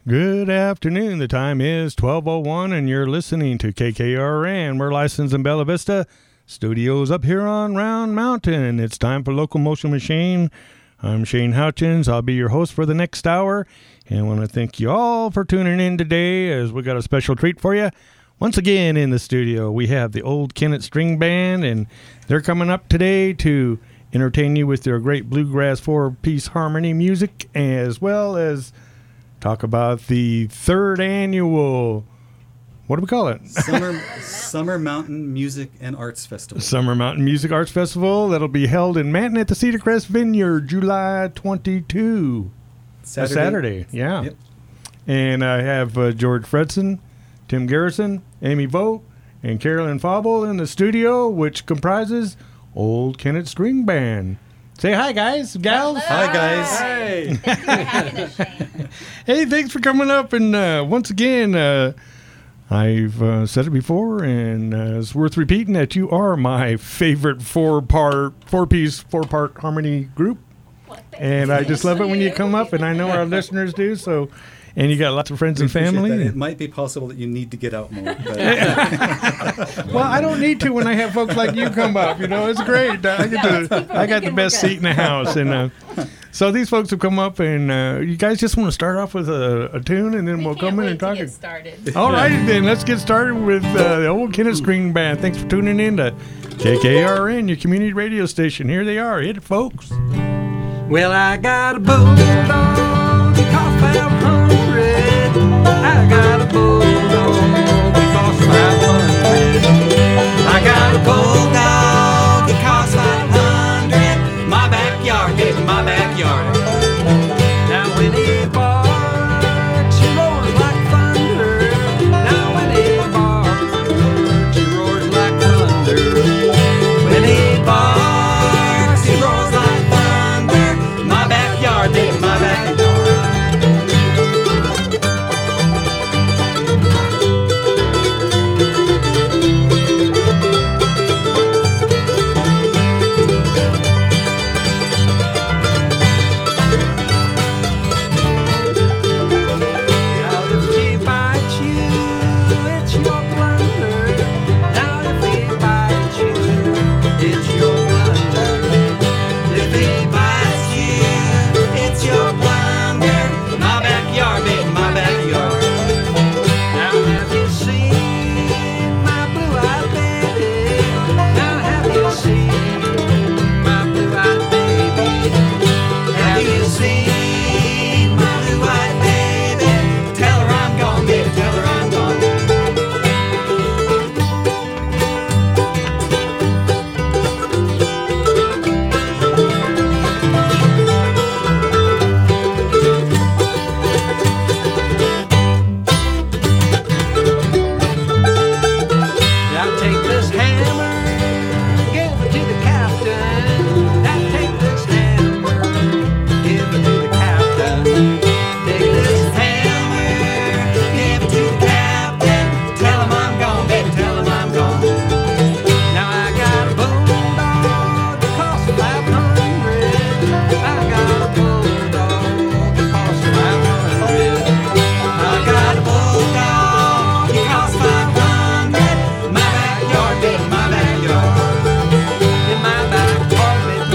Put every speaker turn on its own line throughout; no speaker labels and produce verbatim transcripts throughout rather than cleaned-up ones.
Good afternoon. The time is twelve oh one, and you're listening to K K R N. We're licensed in Bella Vista. Studios up here on Round Mountain. It's time for Local Motion Machine. I'm Shane Hutchins. I'll be your host for the next hour. And I want to thank you all for tuning in today, as we got a special treat for you. Once again in the studio, we have the Old Kennett String Band, and they're coming up today to entertain you with their great bluegrass four-piece harmony music, as well as talk about the third annual, what do we call it?
Summer Summer Mountain Music and Arts Festival.
Summer Mountain Music Arts Festival. That'll be held in Manton at the Cedar Crest Vineyard, July twenty-second.
Saturday.
Saturday, yeah.
Yep.
And I have uh, George Fredson, Tim Garrison, Amy Vogt, and Carolyn Fauble in the studio, which comprises Old Kennett String Band. Say hi, guys, gals.
Hello. Hi, guys.
Hey. Thank you for having us, Shane.
Hey, thanks for coming up. And uh, once again, uh, I've uh, said it before, and uh, it's worth repeating that you are my favorite four-part, four-piece, four-part harmony group.
Well,
And I just love it when you come up, and I know our listeners do. So, and you got lots of friends
We
and family.
appreciate that. It might be possible that you need to get out more. But
Well, I don't need to when I have folks like you come up. You know, it's great. I get the, I got the best seat in the house, and uh, so these folks have come up, and uh, you guys just want to start off with a, a tune, and then
we
we'll
can't
come in
wait
and
to
talk.
get started.
All right, then let's get started with uh, the Old Kennett String Band. Thanks for tuning in to K K R N, your community radio station. Here they are. Hit it, folks.
Well, I got a bulldog, he cost five hundred. I got a bulldog, he cost five hundred. I got a bulldog, he cost five hundred. My backyard, gave him my backyard. Now when he barks, he roars like thunder. Now when he barks, he roars like thunder. When he barks, he roars like thunder. My backyard, gave him my backyard. Now if he bites you, it's your blunder. Now if he bites you, it's your blunder. If he bites you, it's your blunder. My backyard, baby, my backyard. Now have you seen my blue-eyed baby? Now have you seen my blue-eyed baby? Have you seen my blue-eyed baby? Tell her I'm gone, baby, tell her I'm gone. Now take this hammer, give it to the captain. Now take this hammer, give it to the captain. Take this hammer, give it to the captain. Tell him I'm gone, baby, tell him I'm gone. Now I got a bulldog that costs five hundred. I got a bulldog that costs five hundred. I got a bulldog that costs five hundred. My backyard, baby, my backyard. In my backyard, baby,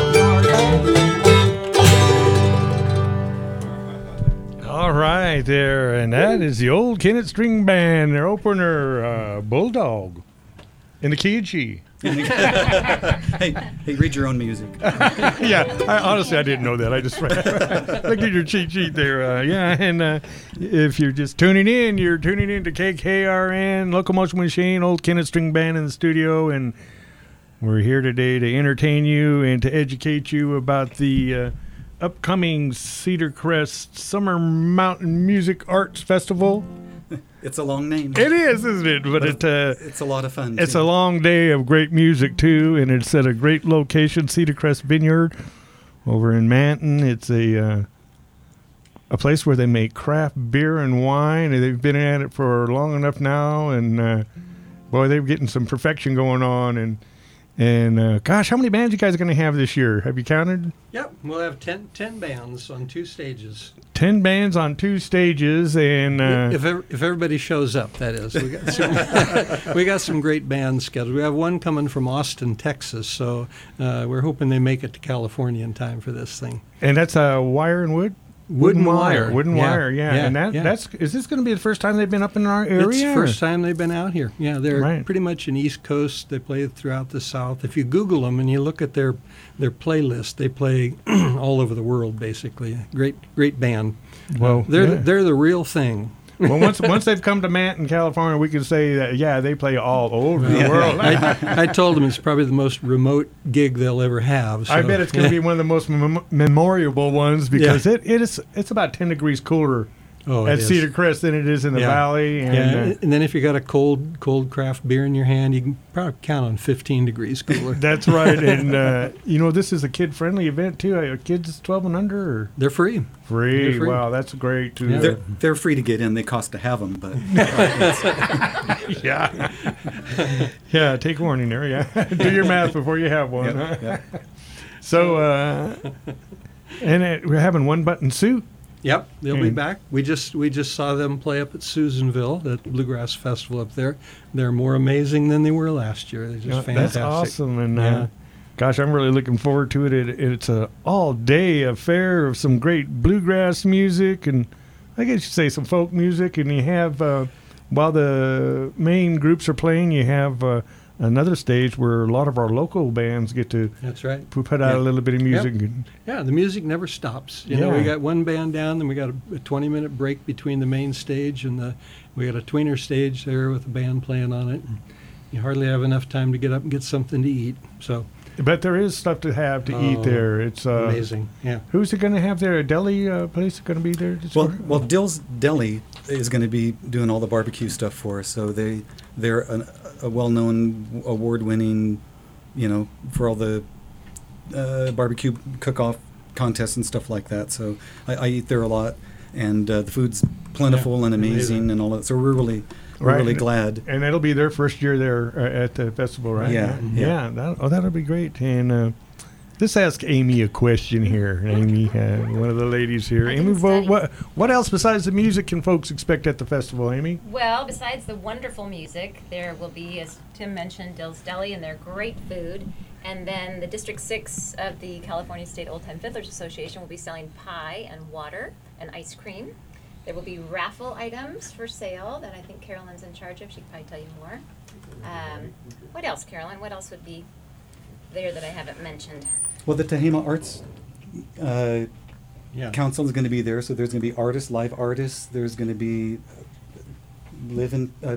my backyard.
All right, there, and that is the Old Kennett String Band. Their opener, uh, Bulldog, in the key of G.
hey, hey, read your own music.
Yeah, I, honestly, I didn't know that. I just looked at your cheat sheet there. Uh, yeah, and uh, if you're just tuning in, you're tuning in to K K R N, Local Motion Machine, Old Kennett String Band in the studio, and we're here today to entertain you and to educate you about the uh, upcoming Cedar Crest Summer Mountain Music Arts Festival.
It's a long name.
It is, isn't it? But,
But
it uh,
It's a lot of fun.
it's
too.
a long day of great music, too, and it's at a great location, Cedar Crest Vineyard, over in Manton. It's a uh, a place where they make craft beer and wine, and they've been at it for long enough now, and uh, boy, they're getting some perfection going on, and And uh, gosh, how many bands you guys are going to have this year? Have you counted?
Yep, we'll have ten, ten bands on two stages.
Ten bands on two stages, and uh,
if ev- if everybody shows up, that is. We got some, we got some great bands scheduled. We have one coming from Austin, Texas, so uh, we're hoping they make it to California in time for this thing.
and that's uh, wire and wood.
Wooden wire.
wooden
Yeah,
wire, yeah.
yeah,
And that
yeah.
that's is this going to be the first time they've been up in our area?
It's the
or-
first time they've been out here. Yeah, they're
Right.
pretty much an East Coast. They play throughout the South. If you Google them and you look at their their playlist, they play all over the world, basically. Great, great band.
Well,
They're
yeah.
they're the real thing.
well, once once they've come to Matt in California, we can say that yeah, they play all over the world.
I, I told them it's probably the most remote gig they'll ever have. So.
I bet it's going to be one of the most mem- memorable ones because it, it is it's about ten degrees cooler
oh, it
at
is.
Cedar Crest than it is in the
Yeah.
valley. And,
Yeah,
uh,
and then if you got a cold cold craft beer in your hand, you can probably count on fifteen degrees cooler.
that's right. And uh, you know, this is a kid friendly event too. Are kids twelve and under or
They're free.
free?
They're free.
Wow, that's great too.
Yeah.
They're, they're free to get in. They cost to have them, but
yeah, yeah. Take warning there. Yeah, do your math before you have one.
yeah, yeah.
So, uh, and it, we're having one button suit.
Yep, they'll be
And-
back. We just we just saw them play up at Susanville, that Bluegrass Festival up there. They're more amazing than they were last year. They're just
Yeah,
fantastic.
That's awesome, and
Yeah.
uh, gosh, I'm really looking forward to it. it it's a all-day affair of some great bluegrass music, and I guess you say some folk music. And you have, uh, while the main groups are playing, you have uh, another stage where a lot of our local bands get to
That's right.
p- put out
Yeah.
a little bit of music.
Yeah, the music never stops. You know, we
Yeah.
got one band down, then we got a, a twenty minute break between the main stage and the we got a tweener stage there with the band playing on it. And you hardly have enough time to get up and get something to eat. So
But there is stuff to have to eat
Oh,
there. It's uh,
amazing. Yeah.
Who's it going to have there? A deli uh, place going to be there? this
Well,
summer?
well, Dill's Deli is going to be doing all the barbecue stuff for us. So they they're an, a well-known, award-winning, you know, for all the uh, barbecue cook-off contests and stuff like that. So I, I eat there a lot, and uh, the food's plentiful
Yeah,
and amazing,
amazing.
and all that. So we're really we're
Right.
really glad.
And it'll be their first year there uh, at the festival, right?
Yeah,
Yeah.
yeah.
That, oh, that'll be great. And uh, let's ask Amy a question here. Amy, uh, one of the ladies here.
I
Amy,
didn't
what,
study.
what what else besides the music can folks expect at the festival, Amy?
Well, besides the wonderful music, there will be, as Tim mentioned, Dill's Deli and their great food. And then the District six of the California State Old Time Fiddlers Association will be selling pie and water and ice cream. There will be raffle items for sale that I think Carolyn's in charge of. She can probably tell you more. Um, what else, Carolyn? What else would be there that I haven't mentioned?
Well, the Tehama Arts uh,
Yeah.
Council is going to be there, so there's going to be artists, live artists. There's going to be uh, live in, uh,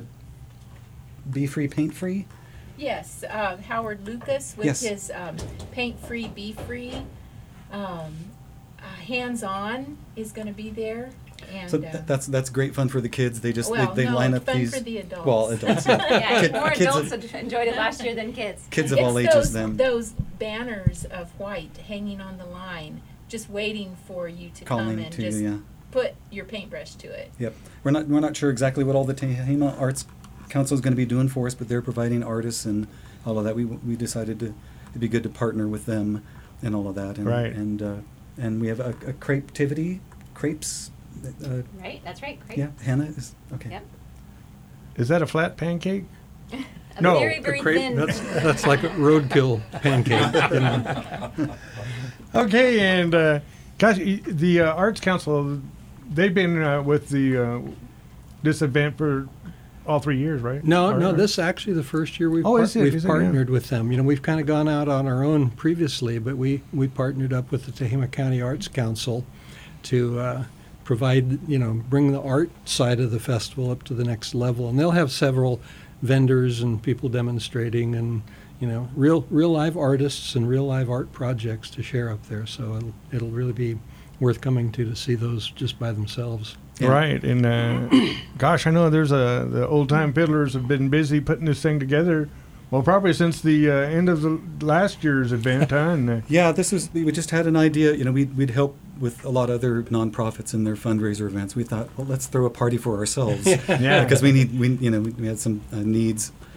be free, paint free.
Yes, uh, Howard Lucas with
Yes.
his um, Paint Free, Be Free. Um, uh, Hands On is going to be there. And,
So
uh,
th- that's that's great fun for the kids. They just
well,
they, they
no,
line
it's
up
fun
these.
for the adults.
Well, adults. Yeah.
Yeah,
Kid-
more
kids
adults
of-
enjoyed it last year than kids.
Kids of
it's
all ages.
those,
Then
those banners of white hanging on the line, just waiting for you to come
calling
and
to
just
yeah.
put your paintbrush to it.
Yep. We're not we're not sure exactly what all the Tehama Arts Council is going to be doing for us, but they're providing artists and all of that. We we decided to it'd be good to partner with them and all of that. And,
Right.
And uh, and we have a, a crepetivity crepes. Uh,
Right? That's right. Great.
yeah, Hannah is okay.
Yep.
Is that a flat pancake?
A
No,
very,
a
very
Crepe,
thin.
that's that's like a roadkill pancake. You know?
Okay, and uh, gosh, y- the uh, Arts Council, they've been uh, with the uh, this event for all three years, right?
No,
Or-
no.
or-
This is actually the first year we've
Oh,
par-
is it?
we've
Is it? Yeah.
partnered with them. You know, we've kind of gone out on our own previously, but we we partnered up with the Tehama County Arts Council to uh, provide, you know, bring the art side of the festival up to the next level. And they'll have several vendors and people demonstrating, and you know, real real live artists and real live art projects to share up there. So it'll it'll really be worth coming to to see those just by themselves.
Yeah.
Right, and uh, gosh, I know there's a the old time fiddlers have been busy putting this thing together. Well, probably since the uh, end of the last year's event, huh? And, uh,
Yeah, this was we just had an idea. You know, we'd we'd help with a lot of other nonprofits in their fundraiser events. We thought, well, let's throw a party for ourselves.
yeah,
Because we need, we you know, we, we had some uh, needs,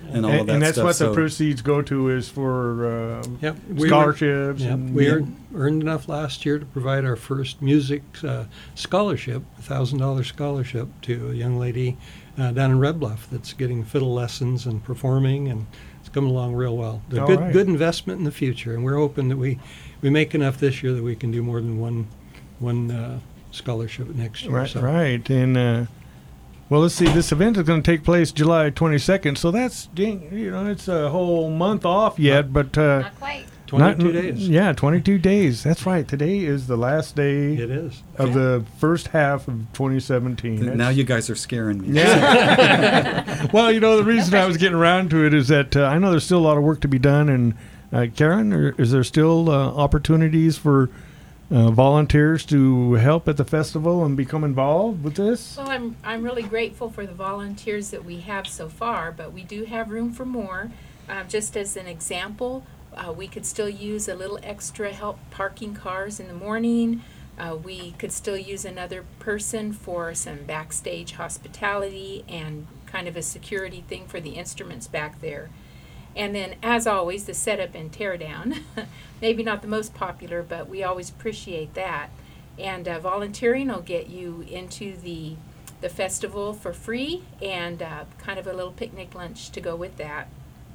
and all
and,
of that
and that's
stuff.
what
so,
the proceeds go to is for uh,
Yep. We were-
scholarships.
Yep.
and,
We
yeah.
earned, earned enough last year to provide our first music uh, scholarship, a thousand dollar scholarship to a young lady uh, down in Red Bluff that's getting fiddle lessons and performing, and it's coming along real well. A
All
good
right.
good investment in the future, and we're hoping that we, we make enough this year that we can do more than one one uh, scholarship next year.
Right,
so.
right. And, uh, well, let's see. This event is going to take place July twenty-second, so that's, dang, you know, it's a whole month off yet, but... Uh,
Not quite.
twenty-two
not-
days.
Yeah, twenty-two days. That's right. Today is the last day
It is.
of the first half of twenty seventeen.
th- now
That's-
you guys are scaring me.
Yeah. Well, you know, the reason I was getting around to it is that uh, I know there's still a lot of work to be done. And, uh, Karen, are, is there still uh, opportunities for uh, volunteers to help at the festival and become involved with this?
Well, I'm, I'm really grateful for the volunteers that we have so far, but we do have room for more. Uh, just as an example, uh, we could still use a little extra help parking cars in the morning. Uh, we could still use another person for some backstage hospitality and kind of a security thing for the instruments back there. And then, as always, the setup and teardown. Maybe not the most popular, but we always appreciate that. And uh, volunteering will get you into the the festival for free, and uh, kind of a little picnic lunch to go with that.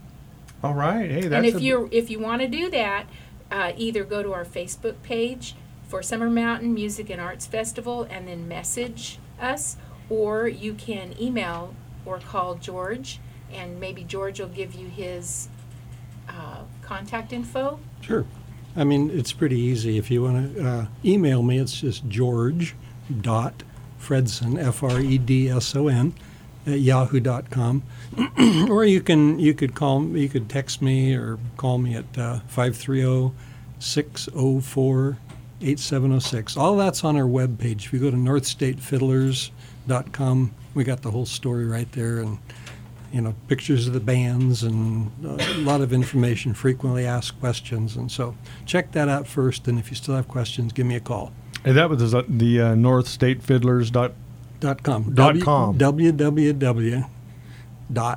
All right. Hey, that's
And if
a-
you if you want to do that, uh, either go to our Facebook page for Summer Mountain Music and Arts Festival and then message us, or you can email or call George, and maybe George will give you his uh, contact info.
Sure. I mean, it's pretty easy. If you want to uh, email me, it's just George dot Fredson, F R E D S O N, at yahoo dot com. Or you can you could call me, you could text me or call me at uh, five three zero, six zero four, eight seven zero six. All that's on our webpage. If you go to north state fiddlers dot com, we got the whole story right there, and you know, pictures of the bands and a lot of information, frequently asked questions. And so check that out first, and if you still have questions, give me a call.
And that was the, the uh, North State Fiddlers dot.
Dot com.
Dot
W-
com.
www. Dot,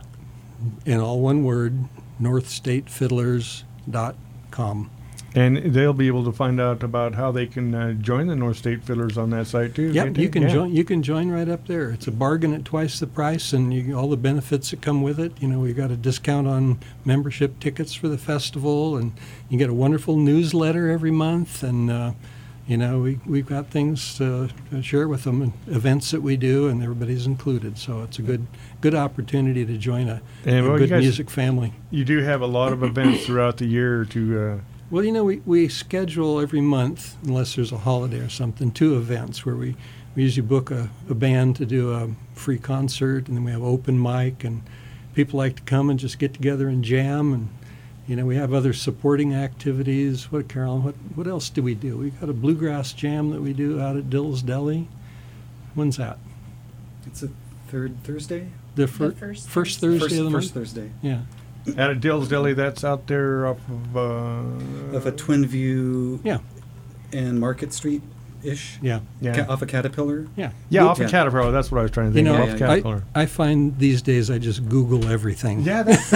in all one word, north state fiddlers dot com.
And they'll be able to find out about how they can uh, join the North State Fiddlers on that site too.
Yep,
can't they?
you can
Yeah.
join. You can join right up there. It's a bargain at twice the price, and you, all the benefits that come with it. You know, we got a discount on membership tickets for the festival, and you get a wonderful newsletter every month. And uh, you know, we we've got things to, to share with them, and events that we do, and everybody's included. So it's a good good opportunity to join a,
And,
a
well, you
good
guys-
music family.
You do have a lot of events throughout the year to. Uh,
Well, you know, we, we schedule every month, unless there's a holiday or something, two events where we, we usually book a, a band to do a free concert, and then we have open mic, and people like to come and just get together and jam. And, you know, we have other supporting activities. What, Carolyn, what, what else do we do? We've got a bluegrass jam that we do out at Dill's Deli. When's that?
It's a third Thursday?
The, fir-
first
first
Thursday.
Thursday
First,
of the
first
month?
Thursday.
Yeah.
Out at Dill's Deli, that's out there off of. Uh,
Of a Twin View
Yeah.
and Market Street ish.
Yeah.
yeah,
Ca- off of Caterpillar.
Yeah.
yeah, off of
Yeah.
Caterpillar. That's what I was trying to
You
think
know,
of. Off
yeah,
I,
Caterpillar.
I find these days I just Google everything.
Yeah, that's,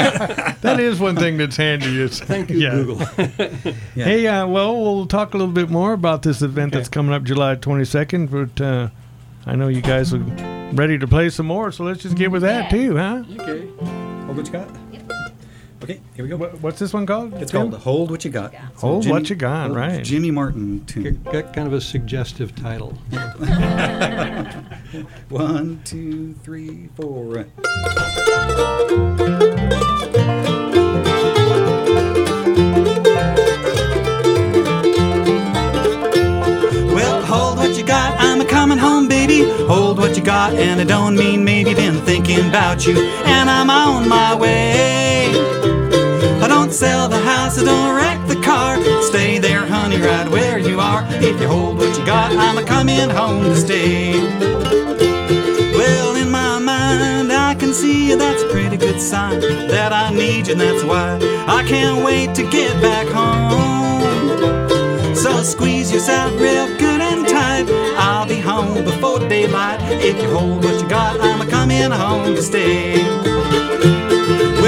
that is one thing that's handy. Is
Thank you,
yeah.
Google.
Yeah.
Hey, uh, well, we'll talk a little bit more about this event
Okay.
that's coming up July twenty-second. But uh, I know you guys are ready to play some more, so let's just get with that
Yeah.
too, huh?
Okay. Hold what you got.
Yep.
Okay, here we go.
What, what's this one called?
It's
Tim?
called Hold What You Got.
Yeah.
So
Hold What You Got,
old
right.
Jimmy Martin tune.
Got got kind of a suggestive title.
One, two, three, four. Well, hold what you got, I'm a coming home, baby. Hold what you got, and I don't mean maybe. Been thinking about you, and I'm on my way. I don't sell the house, I don't wreck the car. Stay there, honey, right where you are. If you hold what you got, I'm a coming home to stay. Well, in my mind, I can see you, that's a pretty good sign that I need you, and that's why I can't wait to get back home. So squeeze yourself real good and tight. I'll be home before daylight. If you hold what you got, I'm a coming home to stay.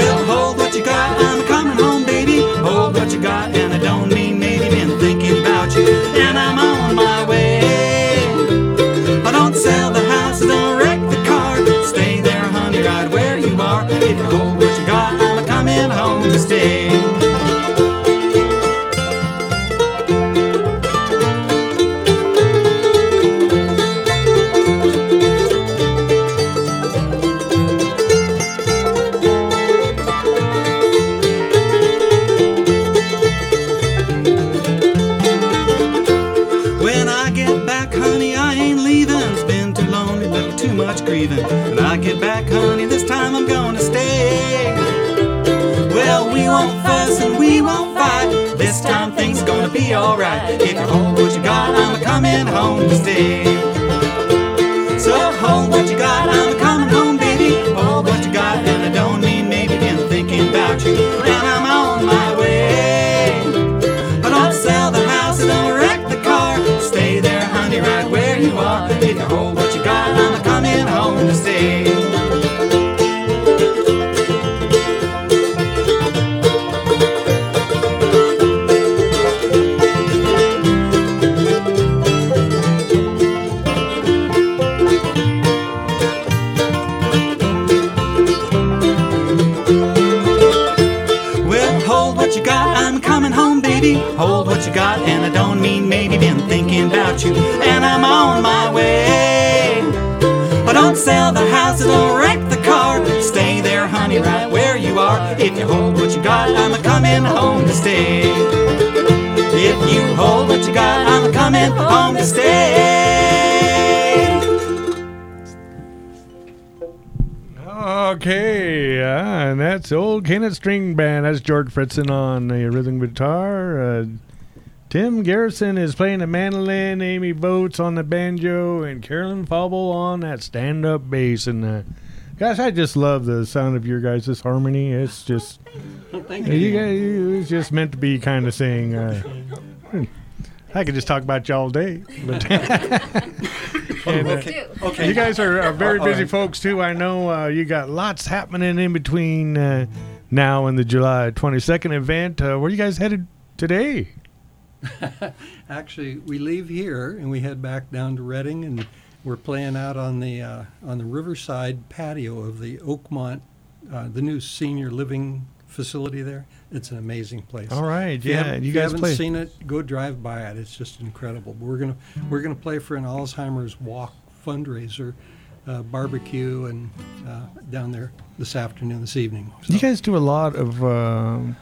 what you got, I'm coming home, baby. Hold what you got, and I don't mean maybe. Been thinking about you, and I'm on my way. I don't sell the house, don't wreck the car. Stay there, honey, right where you are. If you hold what you got, I'm coming home to stay. When I get back, honey, this time I'm gonna stay. Well, we won't fuss and we won't fight. This time things gonna be alright. If you hold what you got, I'm coming home to stay. So hold what you got, I'm coming home, baby. Hold what you got, and I don't mean maybe. Been thinking about you, and I'm on my way. I don't sell the house, I don't wreck the car. Stay there, honey, right where you are. If you hold what you got, I'm coming home to stay. Well, hold what you got, I'm coming home, baby. Hold what you got, and I don't mean maybe. Been thinking about you, and I'm on my way. I don't sell the house, I don't wreck the car. Stay there, honey, right where you are. If you hold what you got, I'm coming home to stay. If you hold what you got, I'm coming home to stay.
Okay, uh, and that's Old Kennett String Band. That's George Fredson on the rhythm guitar. Uh, Tim Garrison is playing the mandolin, Amy Boats on the banjo, and Carolyn Fauble on that stand-up bass. And uh, guys, I just love the sound of your guys' harmony. It's just,
Thank
you
you.
guys, it's just meant to be kind of thing. Uh, I could just talk about you all day. But and, uh,
Okay. Okay.
you guys are, are very
All
busy
right.
folks too. I know uh, you got lots happening in between uh, now and the July twenty-second event. Uh, where are you guys headed today?
Actually, we leave here and we head back down to Reading, and we're playing out on the uh, on the Riverside patio of the Oakmont, uh, the new senior living facility there. It's an amazing place.
All right,
If you
yeah,
haven't-
you
if you
guys
haven't
play.
seen it, go drive by it. It's just incredible. But we're gonna we're gonna play for an Alzheimer's Walk fundraiser, uh, barbecue, and uh, down there this afternoon, this evening.
You
So-
guys do a lot of um,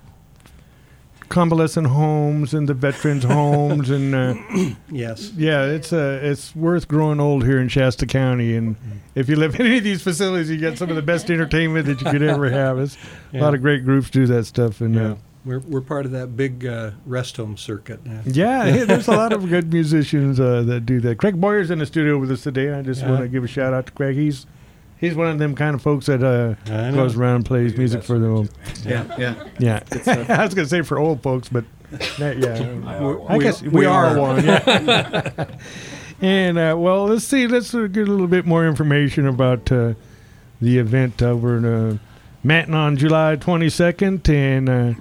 convalescent homes and the veterans homes, and uh,
Yes.
yeah, it's uh, it's worth growing old here in Shasta County. And if you live in any of these facilities, you get some of the best entertainment that you could ever have. It's a lot
Yeah.
of great groups do that stuff, and
Yeah.
uh,
We're we're part of that big uh, rest home circuit now.
yeah, hey, there's a lot of good musicians uh, that do that. Craig Boyer's in the studio with us today. I just
Yeah.
want to give a shout out to Craig. He's he's one of them kind of folks that uh,
I know.
goes around and plays music for them.
Yeah, yeah.
Yeah,
stuff.
I was gonna say for old folks, but that, yeah,
are
I
one.
guess
We-
we,
we
are,
are.
one. Yeah. And uh, well, let's see. Let's uh, get a little bit more information about uh, the event over in uh, Manton on July twenty-second, and uh,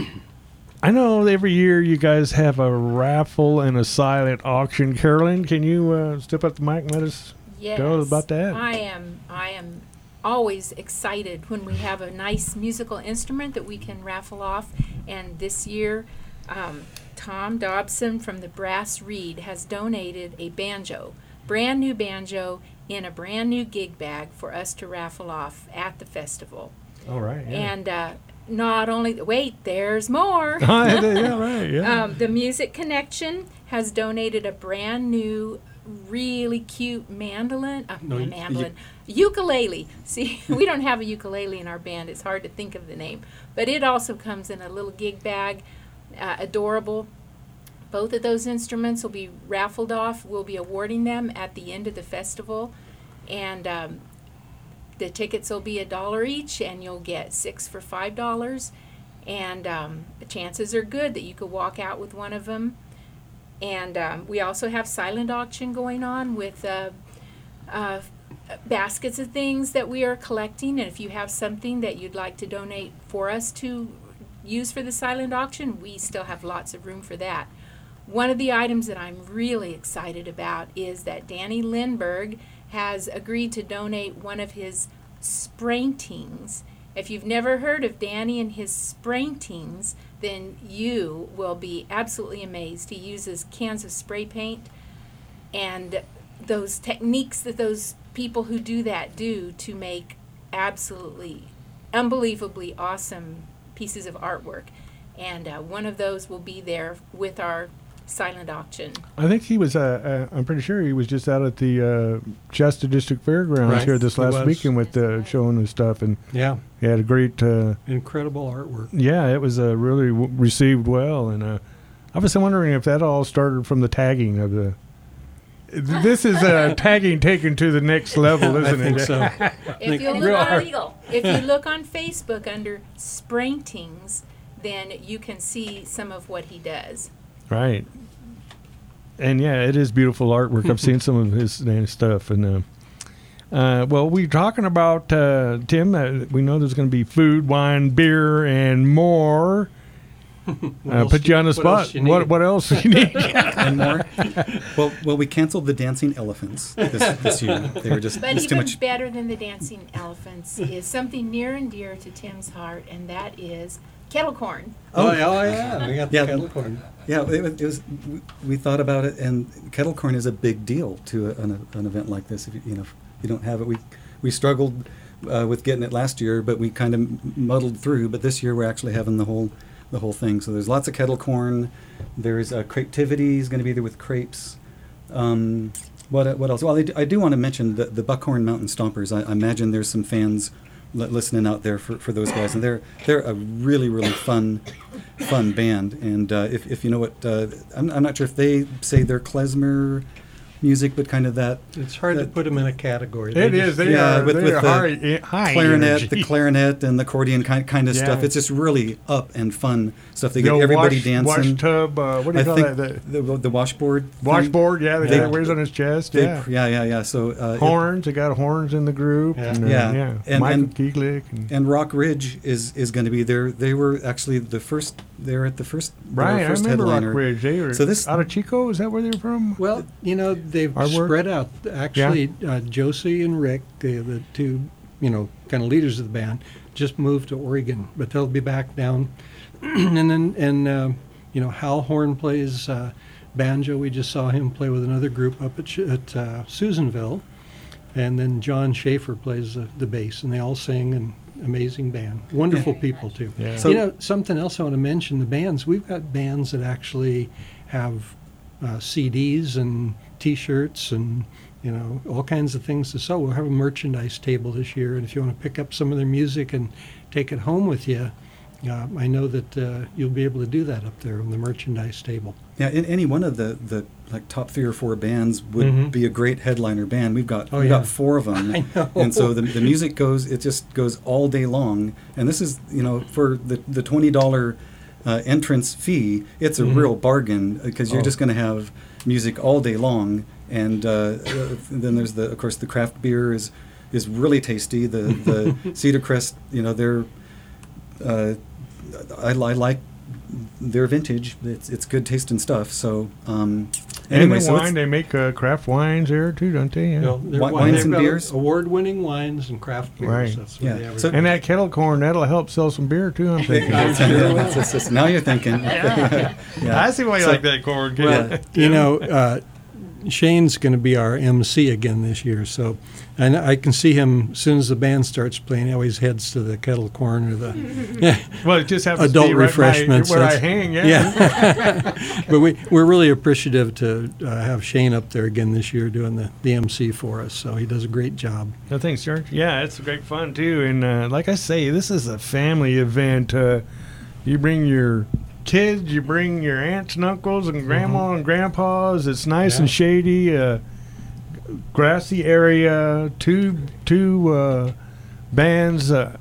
I know every year you guys have a raffle and a silent auction. Carolyn, can you uh, step up the mic and let us
Yes,
tell us about that?
I am. I am always excited when we have a nice musical instrument that we can raffle off. And this year, um, Tom Dobson from the Brass Reed has donated a banjo, brand new banjo, in a brand new gig bag for us to raffle off at the festival.
All right. Yeah.
And uh, not only wait, there's more.
yeah, right. Yeah.
Um, the Music Connection has donated a brand new, really cute mandolin, uh,
No, you-
mandolin, ukulele. See, we don't have a ukulele in our band. It's hard to think of the name. But it also comes in a little gig bag, uh, adorable. Both of those instruments will be raffled off. We'll be awarding them at the end of the festival. And um, the tickets will be a dollar each, and you'll get six for five dollars. And um, the chances are good that you could walk out with one of them. And um, we also have silent auction going on with uh, uh, baskets of things that we are collecting, and if you have something that you'd like to donate for us to use for the silent auction, we still have lots of room for that. One of the items that I'm really excited about is that Danny Lindberg has agreed to donate one of his spraintings. If you've never heard of Danny and his spraintings, then you will be absolutely amazed. He uses cans of spray paint, and those techniques that those people who do that do to make absolutely unbelievably awesome pieces of artwork. And uh, one of those will be there with our silent auction.
I think he was, uh, uh, I'm pretty sure he was just out at the uh, Shasta District Fairgrounds
Right.
here this
He
last
was.
weekend with uh, showing his stuff. And
Yeah,
he had a great, uh,
incredible artwork.
yeah, it was uh, really w- received well. And uh, I was wondering if that all started from the tagging of the. This is uh, tagging taken to the next level,
I
isn't
think
it?
so.
If you
And it's
look
not
on,
illegal.
if you look on Facebook under spraintings, then you can see some of what he does.
Right. And yeah, it is beautiful artwork. I've seen some of his uh, stuff. And uh, uh, well, we're talking about, uh, Tim, uh, we know there's going to be food, wine, beer, and more.
What
Uh,
else
put you on the
what else
spot.
you
What,
need?
what else do you need?
And more. Well, well, we canceled the dancing elephants this, this year. They were just
But
it's too
even
much.
better than the dancing elephants is something near and dear to Tim's heart, and that is kettle corn.
Oh, yeah, oh, yeah, we got the
Yeah.
kettle corn.
Yeah, it was. It was we, we thought about it, and kettle corn is a big deal to a, an, an event like this. If you, you know, if you don't have it, we we struggled uh, with getting it last year, but we kind of muddled through. But this year, we're actually having the whole the whole thing. So there's lots of kettle corn. There's uh, Creativity is going to be there with crepes. Um, what what else? Well, I do, I do want to mention the the Buckhorn Mountain Stompers. I, I imagine there's some fans li- listening out there for, for those guys, and they're they're a really really fun fun band. And uh, if if you know what, uh, I'm I'm not sure if they say they're klezmer music, but kind of that
It's hard to
That-
put them in a category.
It is. They
Yeah,
are,
with-
they
with
are
the
high, eh, high
clarinet,
energy.
the clarinet and the accordion kind kind of
Yeah.
stuff. It's just really up and fun stuff. They
The
get
old
everybody
wash,
dancing.
Wash tub, uh, what do you
I
call
think
that?
the,
The
the washboard. thing.
washboard, yeah, the
They-
guy wears on his chest.
They-
Yeah.
yeah, yeah, yeah. So uh, it-
Horns, they got horns in the group.
Yeah.
And, uh,
Yeah.
yeah.
And-
Michael
and-
Keeglick. And,
and Rock Ridge is is going to be there. They were actually the first. They were at the first. they were
right, I
first
remember
headliner.
Rock Ridge. They were
So this-
out of Chico. Is that where they were from?
Well, you know, they've
Artwork?
spread out. Actually, uh, Josie and Rick, the, the two, you know, kind of leaders of the band, just moved to Oregon, but they'll be back down. and then, and uh, you know, Hal Horn plays uh, banjo. We just saw him play with another group up at, Sh- at uh, Susanville, and then John Schaefer plays uh, the bass, and they all sing. And amazing band, wonderful people too.
Yeah.
So-
you know, something else I want to mention: the bands. We've got bands that actually have uh, C Ds and T-shirts and you know all kinds of things to sell. We'll have a merchandise table this year, and if you want to pick up some of their music and take it home with you, uh, I know that uh, you'll be able to do that up there on the merchandise table.
Yeah, in any one of the, the like top three or four bands would
Mhm.
be a great headliner band. We've got
Oh,
we've
yeah.
got four of them,
I know.
and so the, the music goes. It just goes all day long. And this is you know for the the twenty dollar uh, entrance fee, it's a
Mhm.
real bargain because you're
Oh.
just going to have music all day long. And uh, uh, then there's the of course the craft beer is is really tasty. The the Cedar Crest, you know, they're uh, I, I like their vintage. It's it's good tasting stuff. So um,
And
anyway,
the
so
wine,
it's,
they make uh, craft wines there too, don't they? Yeah.
You know, they're
Wi-
wine-
wines
they've
and
got
beers?
award-winning wines and craft beers.
Right.
That's what
Yeah.
they advertise.
So-
And that kettle corn, that'll help sell some beer too, I'm thinking.
Yeah, it's- it's just- now you're thinking.
Yeah.
Yeah.
I see why you
So-
like that corn. kid.
Well,
You know, uh, Shane's going to be our M C again this year, so and I can see him as soon as the band starts playing. He always heads to the kettle corn or the
Well, it just happens
adult
to be right
refreshments.
by where I
that's-
hang, yeah.
yeah. But we we're really appreciative to uh, have Shane up there again this year doing the, the M C for us. So he does a great job.
No, thanks, George. Yeah, it's great fun too. And uh, like I say, this is a family event. Uh, you bring your kids, you bring your aunts and uncles and grandma and grandpas. It's nice
Yeah.
and shady, uh, grassy area. Two two uh, bands uh,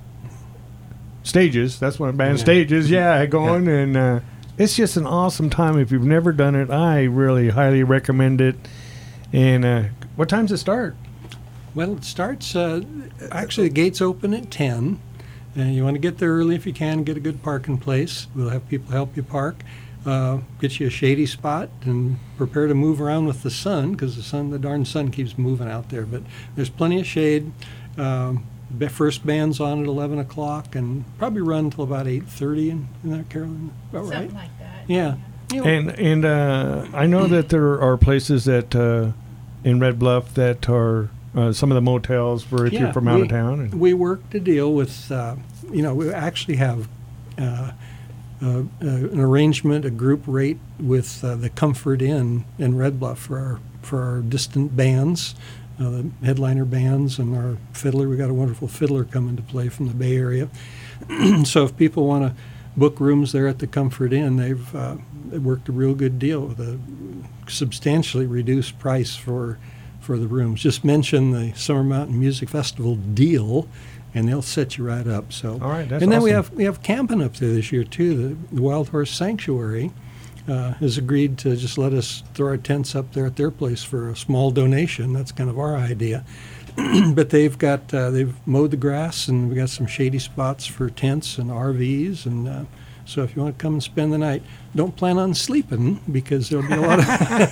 stages. That's what band
Yeah.
stages. Yeah, going and uh, it's just an awesome time. If you've never done it, I really highly recommend it. And uh, what time's it start?
Well, it starts, uh, actually, the gates open at ten. And you want to get there early if you can, get a good parking place. We'll have people help you park, uh, get you a shady spot, and prepare to move around with the sun, because the sun, the darn sun keeps moving out there. But there's plenty of shade. Um, the first band's on at eleven o'clock, and probably run until about eight thirty. In, in that, Carolyn? About right?
Something like that.
Yeah. You know,
And and uh, I know that there are places that uh, in Red Bluff that are uh, some of the motels for if
Yeah,
you're from out
we,
of town. And
we work to deal with, uh, you know, we actually have uh, uh, uh, an arrangement, a group rate with uh, the Comfort Inn in Red Bluff for our for our distant bands, uh, the headliner bands, and our fiddler. We got a wonderful fiddler coming to play from the Bay Area. So if people want to book rooms there at the Comfort Inn, they've uh, they worked a real good deal with a substantially reduced price for for the rooms. Just mention the Summer Mountain Music Festival deal, and they'll set you right up. So,
All right, that's
and then we
awesome.
have we have camping up there this year too. The, the Wild Horse Sanctuary uh, has agreed to just let us throw our tents up there at their place for a small donation. That's kind of our idea. But they've got uh, they've mowed the grass, and we got some shady spots for tents and R Vs, and uh, so if you want to come and spend the night, don't plan on sleeping, because there'll be a lot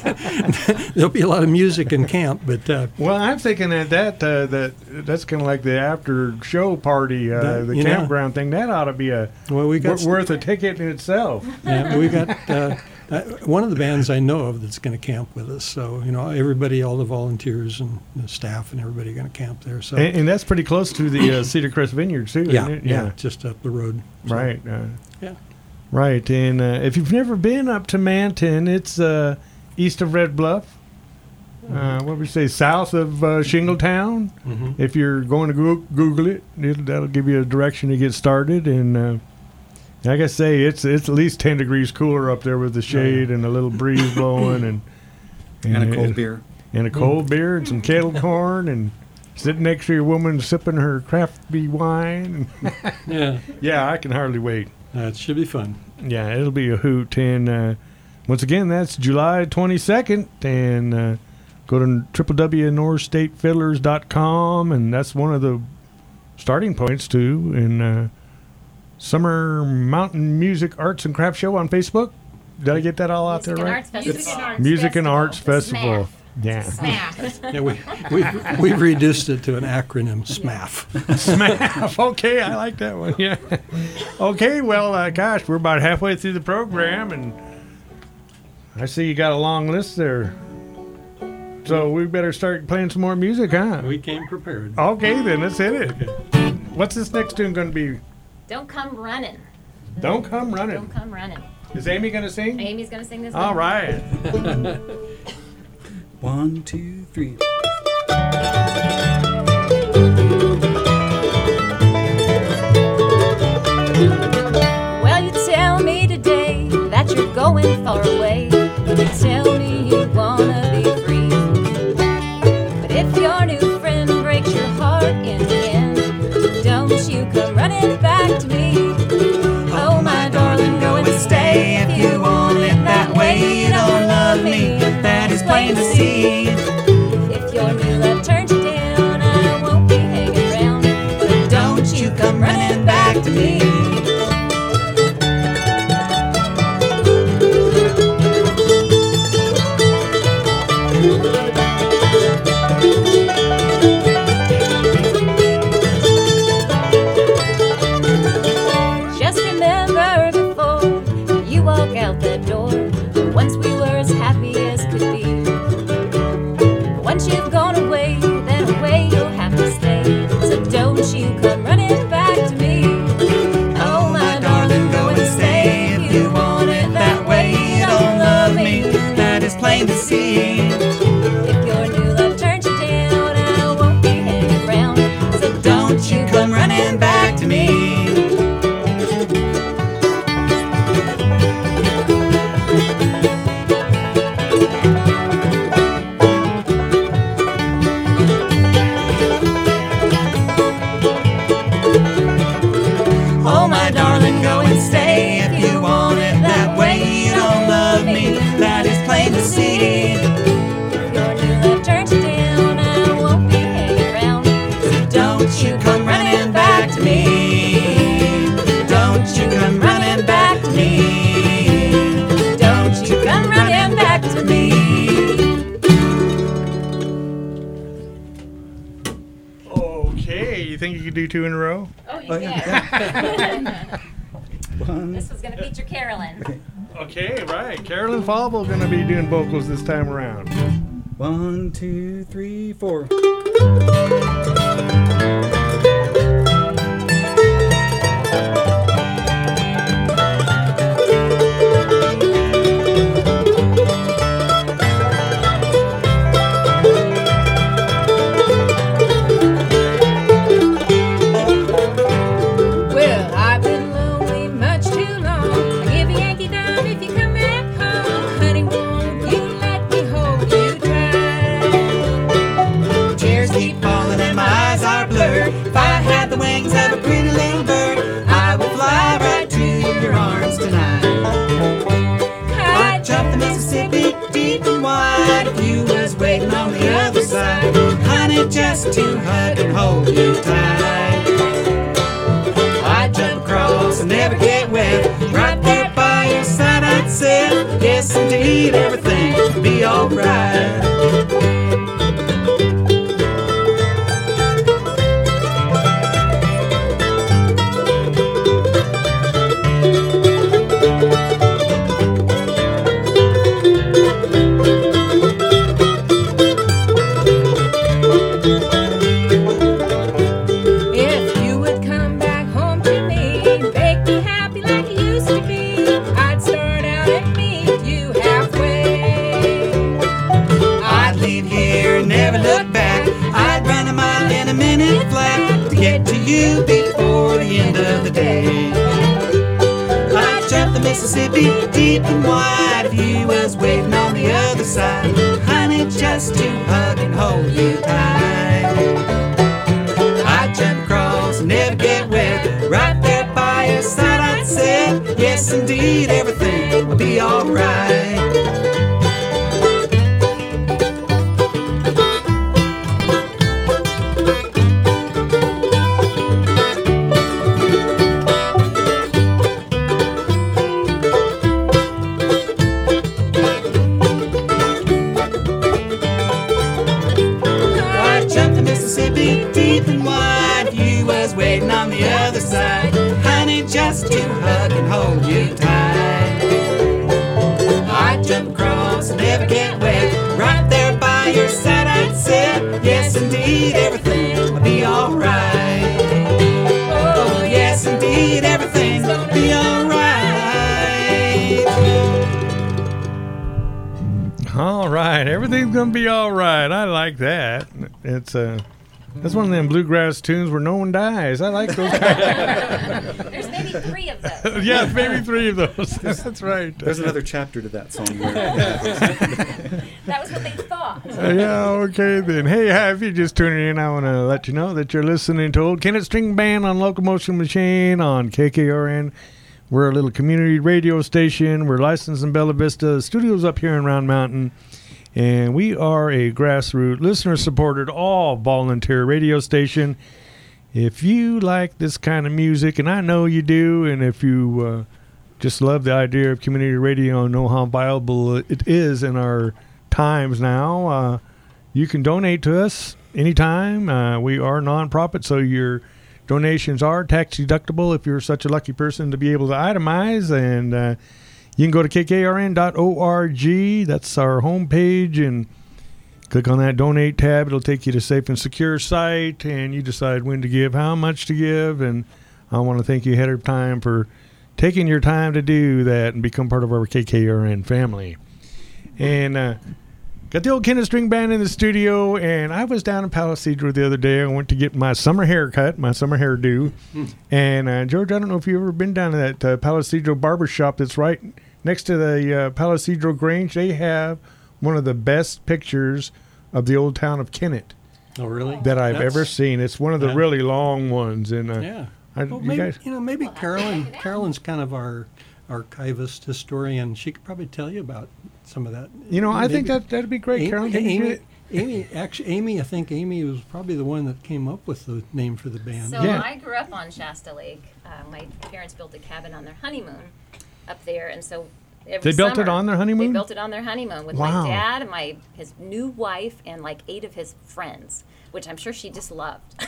of there'll be a lot of music in camp. But uh,
well, I'm thinking that that uh, that that's kind of like the after show party, uh,
That-
the
you know.
campground thing. That ought to be a
well, we got
wor- worth a ticket in itself.
yeah, we got uh, uh, one of the bands I know of that's going to camp with us. So you know, everybody, all the volunteers and the staff and everybody going to camp there. So
And, and that's pretty close to the uh, Cedar Crest Vineyard too,
yeah,
isn't it?
yeah, just up the road. So,
Right. Uh,
Yeah.
Right. And uh, if you've never been up to Manton, it's uh, east of Red Bluff. Uh, what would we say? South of uh, Shingletown.
Mhm.
If you're going to go- Google it, it'll, that'll give you a direction to get started. And uh, like I say, it's it's at least ten degrees cooler up there with the shade and a little breeze blowing and
And a cold
and-
beer.
and a cold beer and some kettle corn and sitting next to your woman sipping her crafty wine.
Yeah,
Yeah, I can hardly wait.
uh, it should be fun.
Yeah, it'll be a hoot. And uh, once again, that's July twenty-second. And uh, go to w w w dot north state fiddlers dot com, and that's one of the starting points, too. And uh, Summer Mountain Music Arts and Craft Show on Facebook. Did I get that all out there
Music and
right?
Arts Festival.
Music and Arts
Music and Arts
The
Festival. Yeah.
SMAF.
Yeah, we we've, we've reduced it to an acronym, SMAF.
SMAF. Okay, I like that one. Yeah. Okay, well, uh, gosh, we're about halfway through the program, and I see you got a long list there. So we better start playing some more music, huh?
We came prepared.
Okay, then let's hit it. What's this next tune going to be?
Don't come running.
Don't Come
Don't
Running.
come running.
Is Amy going to sing?
Amy's gonna sing this.
All
one.
right.
One, two, three.
Well, you tell me today that you're going far away. You tell me you wanna be free. But if your new friend breaks your heart in the end, don't you come running back to me. Oh, my darling, go and stay if you want it that way. You don't love me, that is plain to see. If your new love turns you down, I won't be hanging around. But don't you come running back to me.
Okay, you think you could do two in a row?
Oh, you
Oh,
can.
yeah. One.
This was going to feature Carolyn.
Okay.
Okay, right. Carolyn Fauble going to be doing vocals this time around.
One, two, three, four.
Well, I've been lonely much too long. I give a Yankee down if you come back home. Honey, won't you let me hold you tight?
Tears keep falling and my eyes are blurred. If I had the wings of a pretty little bird, I would fly right to your arms tonight. I'd jump the Mississippi deep and wide if you was waiting on the other side. Honey, just to hug and hold you tight. I'd jump across and never get wet. Right there by your side I'd sit. Yes, indeed, everything would be alright.
If you would come back home to me, make me happy like you used to be, I'd start out and meet you halfway.
I'd leave here and never look back. I'd run a mile in a minute flat to get to you before the end of the day. I'd jump the Mississippi deep and wide if you was waiting on the other side. Honey, just to hug and hold you tight. I'd jump across and never get wet. Right there by your side I'd sit. Yes, indeed, everything will be alright. I'd jump the Mississippi deep and wide if you was waiting on the other side. Honey, just to hug and hold you tight. I'd jump across and never get wet. Right there by your side I'd sit. Yes, indeed, everything will be alright. Oh, yes, indeed, everything's gonna be alright.
All right, everything's gonna be all right. I like that. It's uh, that's one of them bluegrass tunes where no one dies. I like those. Kind
There's maybe three of those.
of, yeah, maybe three of those. That's right.
There's another chapter to that song. Where
That was what they thought.
Uh, yeah, okay then. Hey, hi, if you're just tuning in, I want to let you know that you're listening to Old Kennett String Band on Locomotion Machine on K K R N. We're a little community radio station. We're licensed in Bella Vista. The studio's up here in Round Mountain. And we are a grassroots, listener-supported, all-volunteer radio station. If you like this kind of music, and I know you do, and if you uh, just love the idea of community radio and know how viable it is in our times now, uh, you can donate to us anytime. Uh, we are non-profit, so your donations are tax-deductible if you're such a lucky person to be able to itemize. And uh, you can go to k k r n dot org. That's our homepage, and click on that donate tab. It'll take you to safe and secure site, and you decide when to give, how much to give. And I want to thank you ahead of time for taking your time to do that and become part of our K K R N family. And uh, got the Old Kennett String Band in the studio, and I was down in Palisadro the other day. I went to get my summer haircut, my summer hairdo. And uh, George, I don't know if you've ever been down to that uh, Palisadro barber shop that's right next to the uh, Palisadro Grange. They have one of the best pictures of the old town of Kennett
Oh, really?
that I've
That's-
ever seen. It's one of the
Yeah.
really long ones. And uh,
Yeah.
I,
Well,
you
maybe,
guys,
you know, maybe Carolyn. Carolyn's kind of our archivist historian. She could probably tell you about some of that.
you know, I think
Maybe-
that that'd be great,
Amy,
Carolyn. Can you do
Amy,
it?
Amy, actually, Amy, I think Amy was probably the one that came up with the name for the band.
So
Yeah.
I grew up on Shasta Lake. Uh, my parents built a cabin on their honeymoon up there, and so every
They built it
summer,
on their honeymoon?
They built it on their honeymoon with
Wow.
my dad, and my his new wife, and like eight of his friends. which I'm sure she just loved.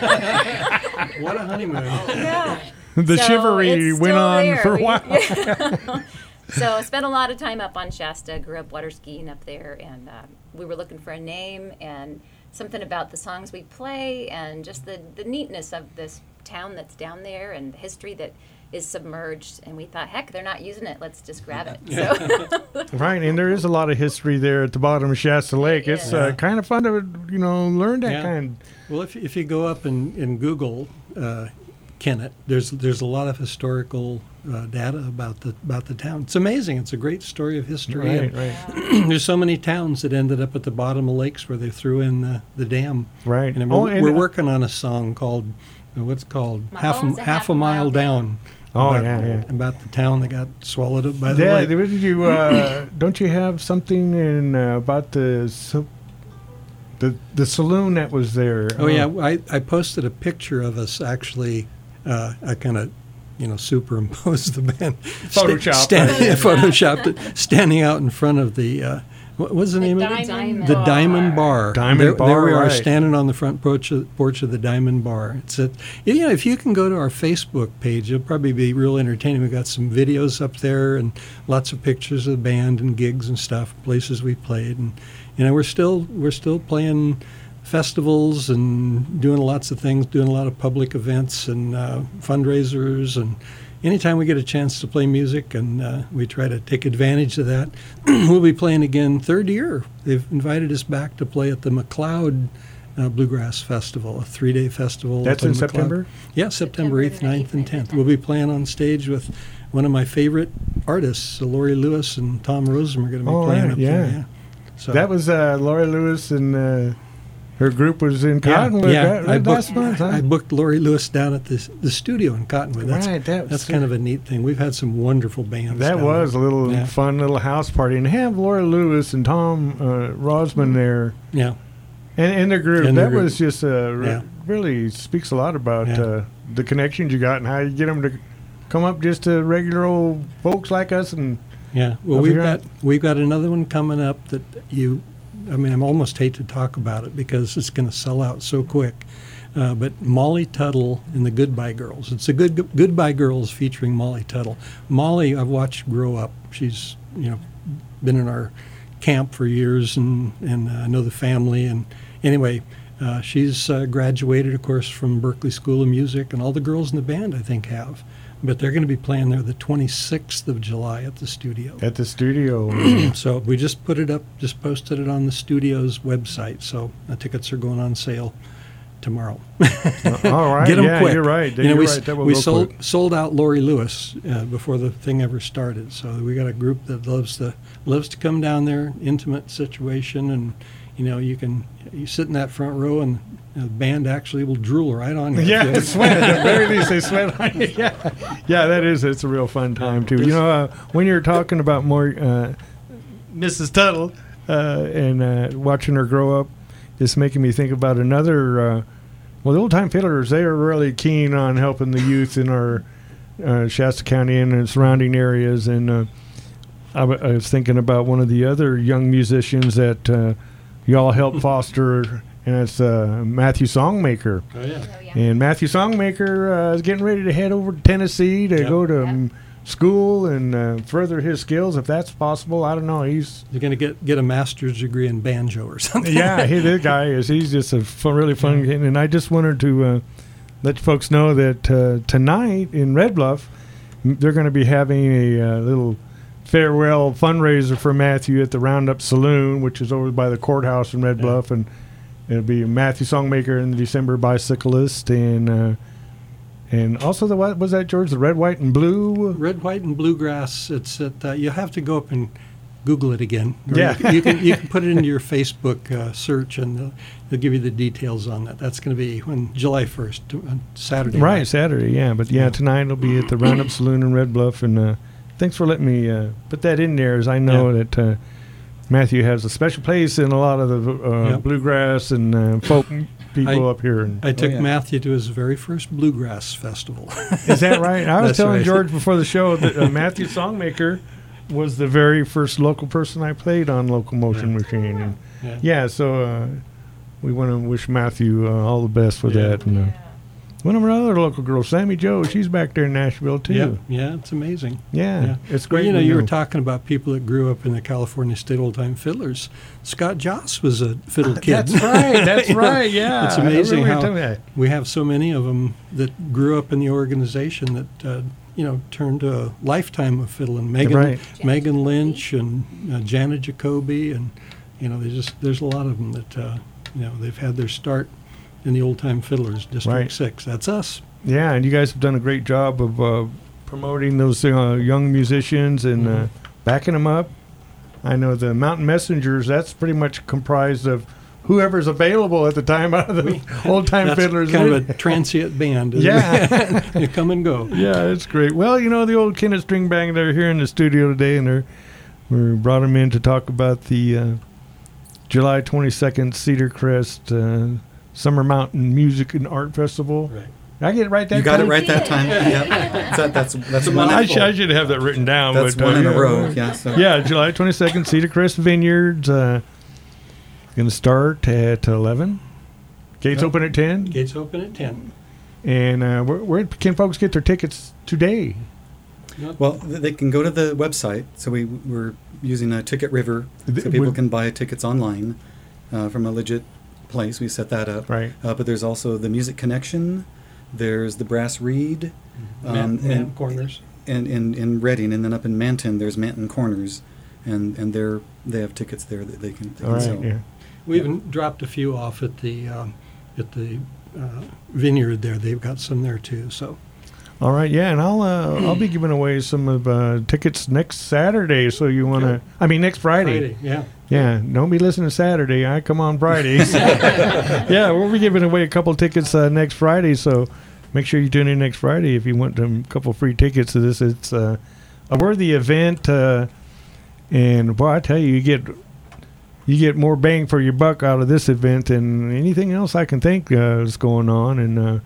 What a honeymoon.
Yeah.
The
So
chivalry
it's
went
still
on
there.
for a
We-
while.
yeah. So I spent a lot of time up on Shasta, grew up water skiing up there, and uh, we were looking for a name and something about the songs we play and just the, the neatness of this town that's down there and the history that is submerged. And we thought, heck, they're not using it. Let's just grab it. So
Right, and there is a lot of history there at the bottom of Shasta Lake. It's uh,
Yeah.
kind of fun to, you know, learn that
Yeah.
kind.
Well, if, if you go up and, and Google uh, Kennett, there's there's a lot of historical uh, data about the about the town. It's amazing. It's a great story of history.
Right,
and
right,
there's so many towns that ended up at the bottom of lakes where they threw in the, the dam.
right.
And
Oh,
we're,
and-
we're working on a song called uh, what's it called
My
half
Bones
a,
a
half a mile down.
Oh,
about,
yeah, yeah.
About the town that got swallowed up by the
Yeah,
lake.
did you uh, don't you have something in uh, about the so, the the saloon that was there?
Oh yeah, I, I posted a picture of us actually. Uh, I kind of, you know, superimposed the band.
Photoshopped.
Stand, yeah, photoshopped it, standing out in front of the. Uh, what was the,
The
name
Diamond
of it?
Bar.
The Diamond Bar.
Diamond
there,
Bar,
There we are,
right.
standing on the front porch of, porch of the Diamond Bar. It's a, you know, if you can go to our Facebook page, it'll probably be real entertaining. We've got some videos up there and lots of pictures of the band and gigs and stuff, places we played, and you know, we're still we're still playing festivals and doing lots of things, doing a lot of public events and uh, fundraisers, and anytime we get a chance to play music, and uh, we try to take advantage of that. We'll be playing again third year. They've invited us back to play at the McLeod uh, Bluegrass Festival, a three-day festival.
That's
up
in
McLeod.
September?
Yeah, September eighth, ninth, and tenth. We'll be playing on stage with one of my favorite artists, Lori Lewis and Tom Rosen are going to be
Oh,
playing
right,
up
yeah.
there. Yeah. So
That was uh, Laura Lewis and uh, her group was in Cottonwood.
Yeah,
That-
I,
last
booked,
month, huh?
I booked Lori Lewis down at the the studio in Cottonwood. That's,
Right, that was
that's kind of a neat thing. We've had some wonderful bands.
That
down
was a
there.
little
Yeah.
fun little house party, and to have Laura Lewis and Tom uh, Rosman there,
Yeah,
and, and their group.
And their
that
group.
was just uh, re-
Yeah.
really speaks a lot about
Yeah.
uh, the connections you got and how you get them to come up just to regular old folks like us. And
yeah. Well,
Over
we've
here.
got we've got another one coming up that you. I mean, I'm almost hate to talk about it because it's going to sell out so quick. Uh, but Molly Tuttle and the Goodbye Girls. It's a good Goodbye Girls featuring Molly Tuttle. Molly, I've watched grow up. She's you know been in our camp for years, and and uh, I know the family. And anyway, uh, she's uh, graduated, of course, from Berkeley School of Music, and all the girls in the band I think have. But they're going to be playing there the twenty-sixth of July at the studio.
at the studio,
So we just put it up, just posted it on the studio's website. So the tickets are going on sale tomorrow.
all right,
Get them
yeah,
quick.
you're right.
You know,
you're
we,
right. That will
we
go
sold
quick.
sold out Lori Lewis uh, before the thing ever started. So we got a group that loves to loves to come down there, intimate situation, and you know you can you sit in that front row and the band actually will drool right on you.
Yeah,
If you-
sweat. At the very least, they sweat on you. Yeah, yeah, that is. It's a real fun time too. You know, uh, when you're talking about more uh, Missus Tuttle uh, and uh, watching her grow up, it's making me think about another. Uh, well, the old time fiddlers, they are really keen on helping the youth in our uh, Shasta County and the surrounding areas. And uh, I, w- I was thinking about one of the other young musicians that uh, y'all helped foster, and it's uh, Matthew Songmaker.
Oh yeah.
Oh, yeah.
And Matthew Songmaker uh, is getting ready to head over to Tennessee to
Yep.
go to
Yep.
um, school and uh, further his skills, if that's possible. I don't know. He's
You're going to get get a master's degree in banjo or something.
yeah, he, this guy is. He's just a fun, really fun kid. And I just wanted to uh, let folks know that uh, tonight in Red Bluff, m- they're going to be having a uh, little farewell fundraiser for Matthew at the Roundup Saloon, which is over by the courthouse in Red
Yeah.
Bluff, and it'll be Matthew Songmaker and the December Bicyclist, and uh, and also the what was that, George? The Red, White, and Blue.
Red, White, and Bluegrass. It's at. Uh, you have to go up and Google it again. Or
Yeah.
You, can- you can you can put it into your Facebook uh, search, and they'll, they'll give you the details on that. That's going to be on July first, on Saturday.
Right,
night.
Saturday, yeah. But yeah,
Yeah.
tonight it'll be at the Roundup Saloon in Red Bluff, and uh, thanks for letting me uh, put that in there, as I know
Yeah.
that uh, Matthew has a special place in a lot of the uh,
Yep.
bluegrass and uh, folk people
I-
up here. And,
I took
Oh, yeah.
Matthew to his very first bluegrass festival.
is that right? I was
That's
telling
right.
George before the show that uh, Matthew Songmaker was the very first local person I played on Local Motion
Yeah.
Machine. And
Yeah.
yeah, so uh, we want to wish Matthew uh, all the best with
Yeah.
that. And, uh, one of our other local girls, Sammy Joe, she's back there in Nashville too.
Yeah, yeah, it's amazing.
Yeah,
Yeah.
it's
Well,
great.
you know,
to
you were talking about people that grew up in the California State Old Time Fiddlers. Scott Joss was a fiddle kid.
That's right. That's
You know,
right. Yeah,
it's
I
amazing
remember you
how
telling me that.
we have so many of them that grew up in the organization that uh, you know turned a lifetime of fiddling. Megan,
Right.
Megan
Janet
Lynch, and uh, Janet Jacoby, and you know, there's just there's a lot of them that uh, you know they've had their start in the Old Time Fiddlers, District
Right.
Six. That's us.
Yeah, and you guys have done a great job of uh, promoting those uh, young musicians and uh,
Mhm.
backing them up. I know the Mountain Messengers, that's pretty much comprised of whoever's available at the time out of the old time
That's
fiddlers.
kind of a transient band. isn't
Yeah.
it? You come and go.
Yeah, it's great. Well, you know, the old Kennett String Band, they're here in the studio today, and they're, we brought them in to talk about the uh, July twenty-second Cedar Crest uh, Summer Mountain Music and Art Festival.
Right.
Did I get it right that
You got it
time?
right that time. Yeah. So that's that's one.
I, sh- I should have that written down.
That's
but,
one
uh,
in
yeah.
a row. Yeah. So.
Yeah, July twenty-second, Cedar Crest Vineyards. Uh, going to start at eleven. Gates
Yep.
open at ten.
Gates open at ten.
And uh, where, where can folks get their tickets today?
Well, th- they can go to the website. So we we're using a Ticket River,
Th-
so people
would-
can buy tickets online uh, from a legit place. We set that up.
Right.
Uh, but there's also the Music Connection. There's the Brass Reed. Um,
Man, man
and,
corners.
and in in Reading, and then up in Manton, there's Manton Corners, and and they're they have tickets there that they can, they
All
can
right.
sell.
Yeah.
We even dropped a few off at the um, at the uh, vineyard there. They've got some there too. So
All right. Yeah, and I'll uh, I'll be giving away some of uh, tickets next Saturday. So you want to?
Good.
I mean, next Friday.
Friday, yeah.
Yeah. Don't be listening Saturday. I come on Fridays. Yeah, we'll be giving away a couple tickets uh, next Friday. So make sure you tune in next Friday if you want a couple free tickets to this. It's uh, a worthy event, uh, and boy, I tell you, you get you get more bang for your buck out of this event than anything else I can think uh, is going on. And uh,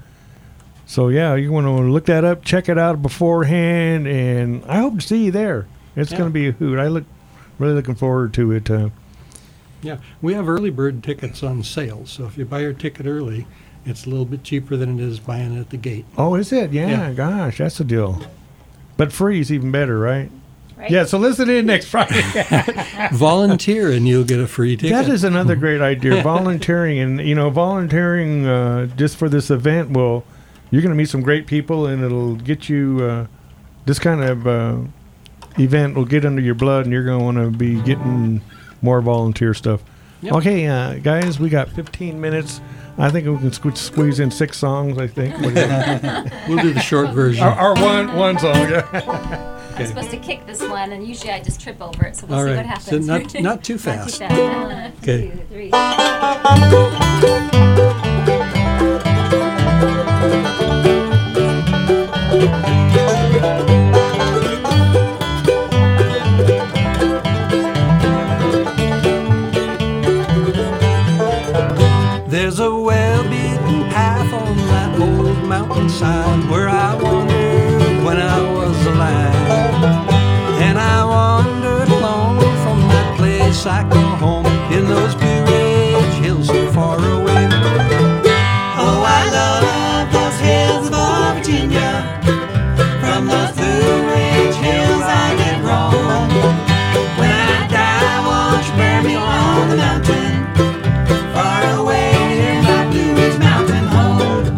so, yeah, you want to look that up, check it out beforehand, and I hope to see you there. It's
Yeah.
going to be a hoot. I look really looking forward to it. Uh,
Yeah, we have early bird tickets on sale. So if you buy your ticket early, it's a little bit cheaper than it is buying it at the gate.
oh, is it? Yeah,
Yeah.
gosh, that's a deal. But free is even better, right?
Right?
Yeah, so listen in next Friday.
Volunteer and you'll get a free ticket.
That is another great idea. Volunteering, and you know, volunteering uh, just for this event will, you're going to meet some great people, and it'll get you. Uh, this kind of uh, event will get under your blood, and you're going to want to be getting more volunteer stuff.
Yep.
Okay, uh, guys, we got fifteen minutes. I think we can sque- squeeze in six songs. I think. What do you-
We'll do the short version.
our, our one one song. Yeah.
I'm supposed to kick this one, and usually I just trip over it, so we'll
All
see
right.
what happens.
So not- not too
Not too
fast.
fast. One,
Okay.
two, three.
There's a well-beaten path on that old mountainside where I wandered when I was alive. And I wandered along from that place I call home in those Blue Ridge hills so far away. Oh, I love those hills of Virginia. From those Blue Ridge hills I get roam. When I die, won't you bury me on the mountain? Far away near my Blue Ridge Mountain home.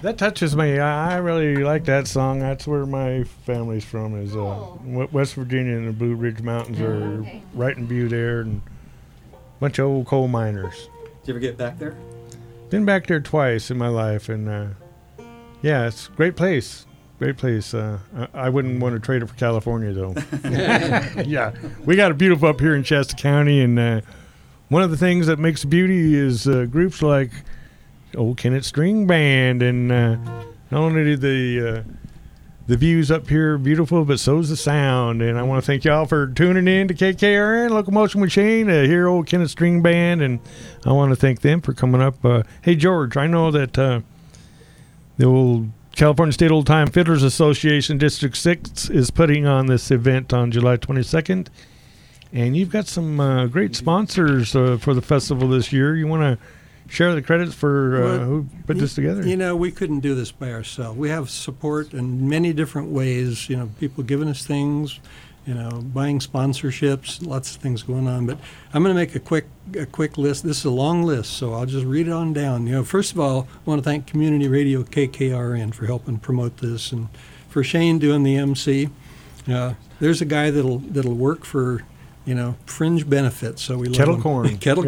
That touches me. I, I really like that song. That's where my family's from. Is uh,
Oh.
W- West Virginia, and the Blue Ridge Mountains are
Okay.
right in view there, and a bunch of old coal miners.
Did you ever get back there?
Been back there twice in my life, and uh, yeah, it's a great place. Great place. Uh, I, I wouldn't want to trade it for California, though. Yeah, we got it beautiful up here in Shasta County, and uh, one of the things that makes beauty is uh, groups like Old Kennett String Band, and uh, not only did the uh, the views up here beautiful, but so's the sound. And I want to thank y'all for tuning in to K K R N Locomotion Machine, uh, here Old Kennett String Band, and I want to thank them for coming up. Uh, hey George, I know that uh, the old California State Old Time Fiddlers Association District Six is putting on this event on July twenty-second, and you've got some uh, great sponsors uh, for the festival this year. You want to share the credits for uh,
Well,
who put this together?
You know, we couldn't do this by ourselves. We have support in many different ways. You know, people giving us things, you know, buying sponsorships, lots of things going on. But I'm going to make a quick a quick list. This is a long list, so I'll just read it on down. You know, first of all, I want to thank Community Radio K K R N for helping promote this, and for Shane doing the M C. Uh, there's a guy that'll that'll work for, you know, fringe benefits. So we love
Kettle
him.
corn.
Kettle
Yeah.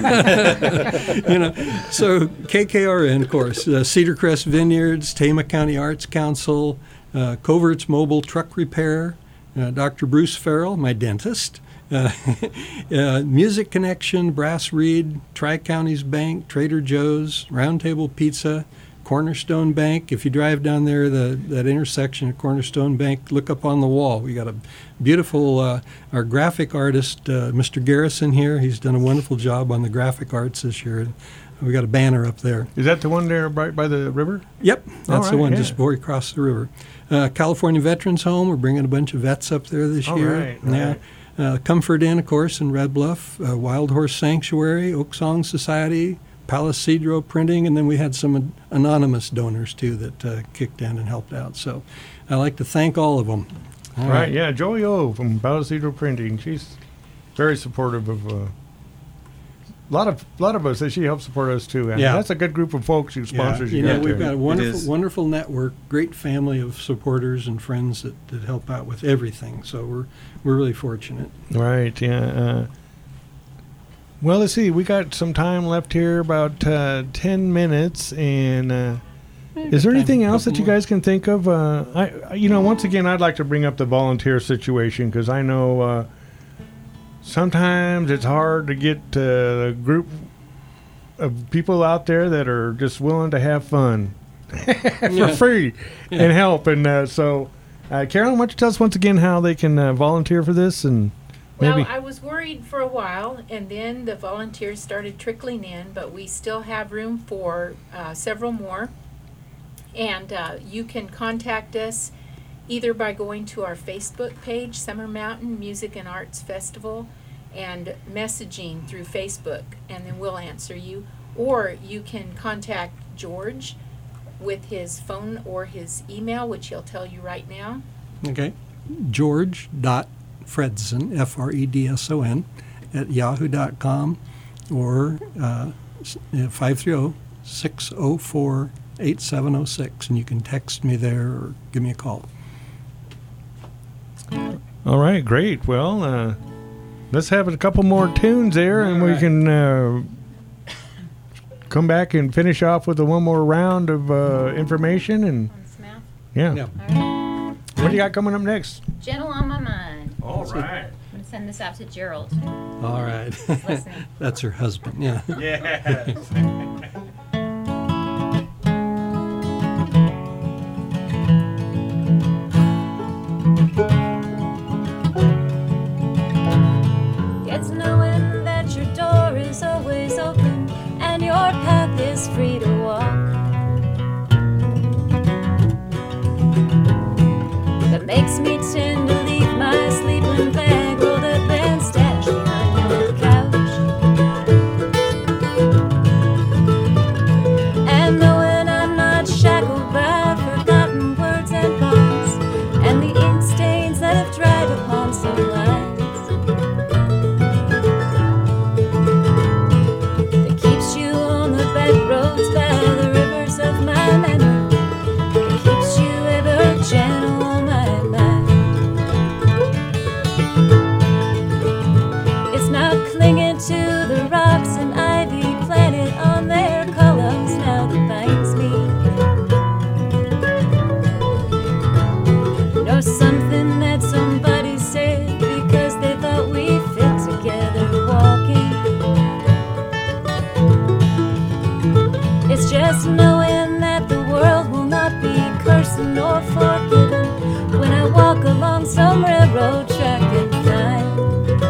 corn. You know, so K K R N, of course, uh, Cedar Crest Vineyards, Tama County Arts Council, uh, Covert's Mobile Truck Repair, uh, Doctor Bruce Farrell, my dentist, uh, uh, Music Connection, Brass Reed, Tri-Counties Bank, Trader Joe's, Round Table Pizza, Cornerstone Bank. If you drive down there, the that intersection at Cornerstone Bank, look up on the wall. We got a beautiful, uh, our graphic artist, uh, Mister Garrison here. He's done a wonderful job on the graphic arts this year. We got a banner up there.
Is that the one there right by the river?
Yep, that's
All
the
right,
one
yeah.
just before you cross the river. Uh, California Veterans Home, we're bringing a bunch of vets up there this
All
year.
right, all
yeah.
right.
Uh, Comfort Inn, of course, in Red Bluff, uh, Wild Horse Sanctuary, Oak Song Society, Palace Cedro Printing, and then we had some an- anonymous donors too that uh, kicked in and helped out. So I'd like to thank all of them. All
Right, yeah, Joey O from Balasidro Printing. She's very supportive of uh, a lot of lot of us. That she helps support us too. And
Yeah.
that's a good group of folks who sponsors
You
you.
know,
got
we've
there.
got a wonderful,
is.
wonderful network, great family of supporters and friends that, that help out with everything. So we're we're really fortunate.
Right, yeah. Uh, well, let's see. We got some time left here, about uh, ten minutes, and uh, is there
time,
anything else that
couple
you
more.
guys can think of? Uh, I, I- you know, once again, I'd like to bring up the volunteer situation because I know uh, sometimes it's hard to get uh, a group of people out there that are just willing to have fun for
Yeah.
free
Yeah.
and help. And uh, so, uh, Carolyn, why don't you tell us once again how they can uh, volunteer for this and maybe.
Well, I was worried for a while, and then the volunteers started trickling in, but we still have room for uh, several more. And uh, you can contact us either by going to our Facebook page, Summer Mountain Music and Arts Festival, and messaging through Facebook, and then we'll answer you. Or you can contact George with his phone or his email, which he'll tell you right now.
Okay. George dot Fredson, F R E D S O N, at yahoo dot com, or uh, five three zero, six zero four, eight seven zero six, and you can text me there or give me a call.
All right, great. Well, uh, let's have a couple more tunes there, and we can uh, come back and finish off with a one more round of uh, information. And
On Smath.
yeah.
Yeah.
All right.
What do you got coming up next?
Gentle on My Mind.
All right.
I'm going to send this out to Gerald.
All right.
listening.
That's her husband, yeah.
Yes.
It's knowing that your door is always open and your path is free to walk. That makes me tend to leave my sleeping bag rolled up and stashed behind your couch. And knowing I'm not shackled by forgotten words and bonds and the ink stains that have dried upon some lines. along some railroad track and find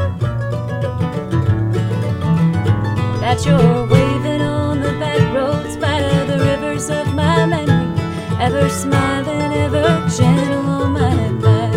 that you're waving on the back roads by the rivers of my memory, ever smiling, ever gentle on my mind.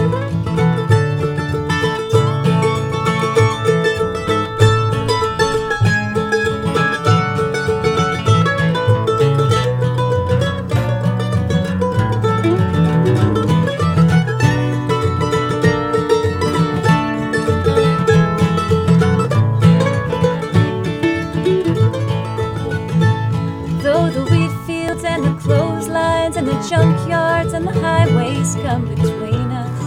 Junkyards and the highways come between us,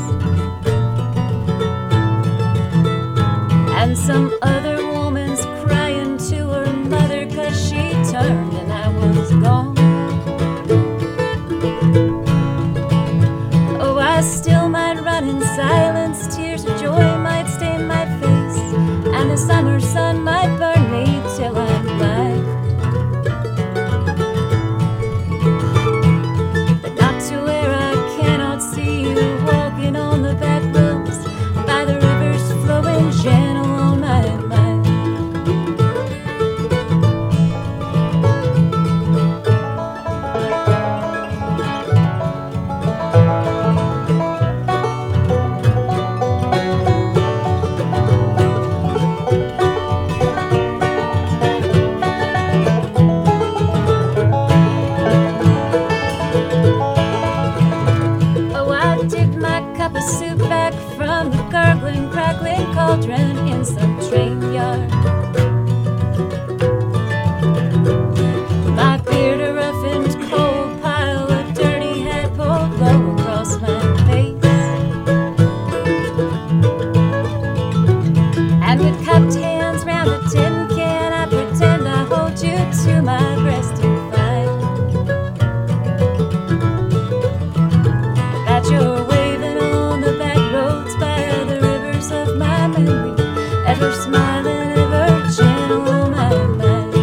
and some other woman's crying to her mother 'cause she turned and I was gone. Oh, I still might run in silence, tears of joy might stain my face, and the summer sun might burn me till I'm blind. On the back roads, by the rivers flowing gentle on my mind. Soup back from the gurgling, crackling cauldron in some train yard. My beard a roughened coal pile, a dirty hat pulled low across my face, and with cupped hands round a tin can I pretend I hold you to my breast and find that you're ever smiling, ever gentle on my mind.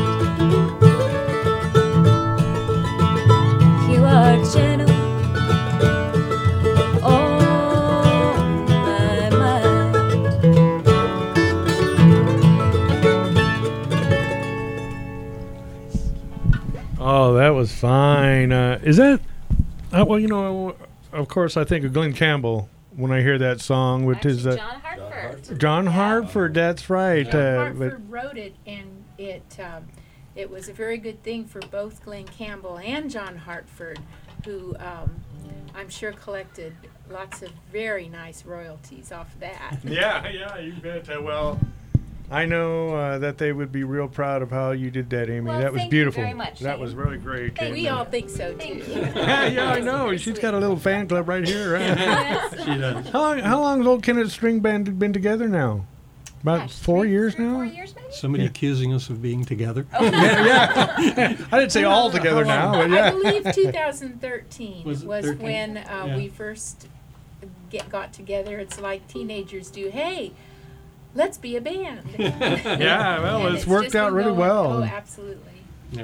You are gentle on my mind.
Oh, that was fine. Uh, is that, uh, well, you know, of course, I think of Glenn Campbell when I hear that song, which
Actually,
is uh,
John Hartford.
John Hartford, that's right.
John
Uh,
Hartford wrote it, and it um, it was a very good thing for both Glenn Campbell and John Hartford, who um, I'm sure collected lots of very nice royalties off that.
yeah, yeah, you bet. Uh, well, I know uh, that they would be real proud of how you did that, Amy.
Well,
that was
thank you
beautiful.
very much,
that
Shane.
was really great.
Thank
And,
We
uh,
all think so,
Thank
too.
you.
yeah, yeah, I know. She's got a little fan club right here. Right?
She does.
How long? How long has Old Kennett String Band been together now? About
Gosh,
four
three-
years
three,
now.
Four years maybe?
Somebody accusing us of being together.
yeah, yeah. I didn't say all together now, but
I
yeah.
believe two thousand thirteen
Was
was,
it thirteen?
when uh,
Yeah.
we first get got together. It's like teenagers do. Hey, let's be a band.
Yeah, well,
And
it's worked
just
out
been
really
going-
well.
Oh, absolutely.
Yeah.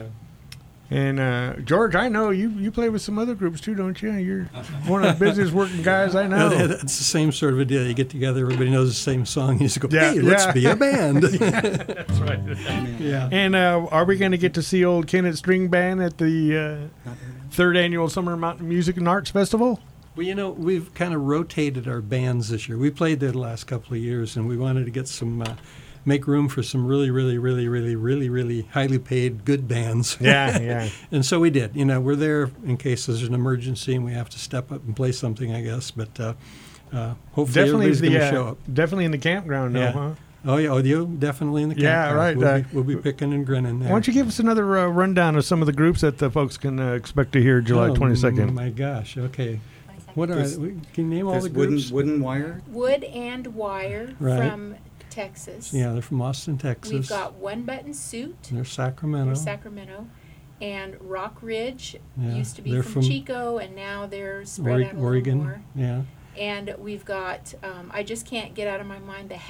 And uh, George, I know you you play with some other groups too, don't you? You're one of the busiest working guys I
No,
know.
it's the same sort of a deal. You get together, everybody knows the same song. You just go,
Yeah,
hey, let's
yeah.
be a band.
That's right.
yeah.
And uh, are we going to get to see Old Kennett String Band at the uh, third annual Summer Mountain Music and Arts Festival?
Well, you know, we've kind of rotated our bands this year. We played there the last couple of years, and we wanted to get some, uh, make room for some really, really, really, really, really, really highly paid good bands.
Yeah, yeah.
And so we did. You know, we're there in case there's an emergency and we have to step up and play something, I guess. But uh, uh, hopefully
Definitely
everybody's going
the
to
uh,
show up.
definitely in the campground, though,
Yeah.
huh?
Oh, yeah, oh, you definitely in the
Yeah,
campground.
right,
We'll,
uh,
be, we'll be picking and grinning there.
Why don't you give us another uh, rundown of some of the groups that the folks can uh, expect to hear July
Oh,
twenty-second?
my gosh, okay. What are,
There's-
can you name all
There's
the
wooden,
groups?
wooden wire.
Wood and Wire
Right.
from Texas.
Yeah, they're from Austin, Texas.
We've got One Button Suit.
They're Sacramento.
They're Sacramento. And Rock Ridge
Yeah,
used to be
they're
from,
from
Chico, and now they're spread
Ore-
out a little
Oregon.
more.
Yeah.
And we've got, um, I just can't get out of my mind the Hap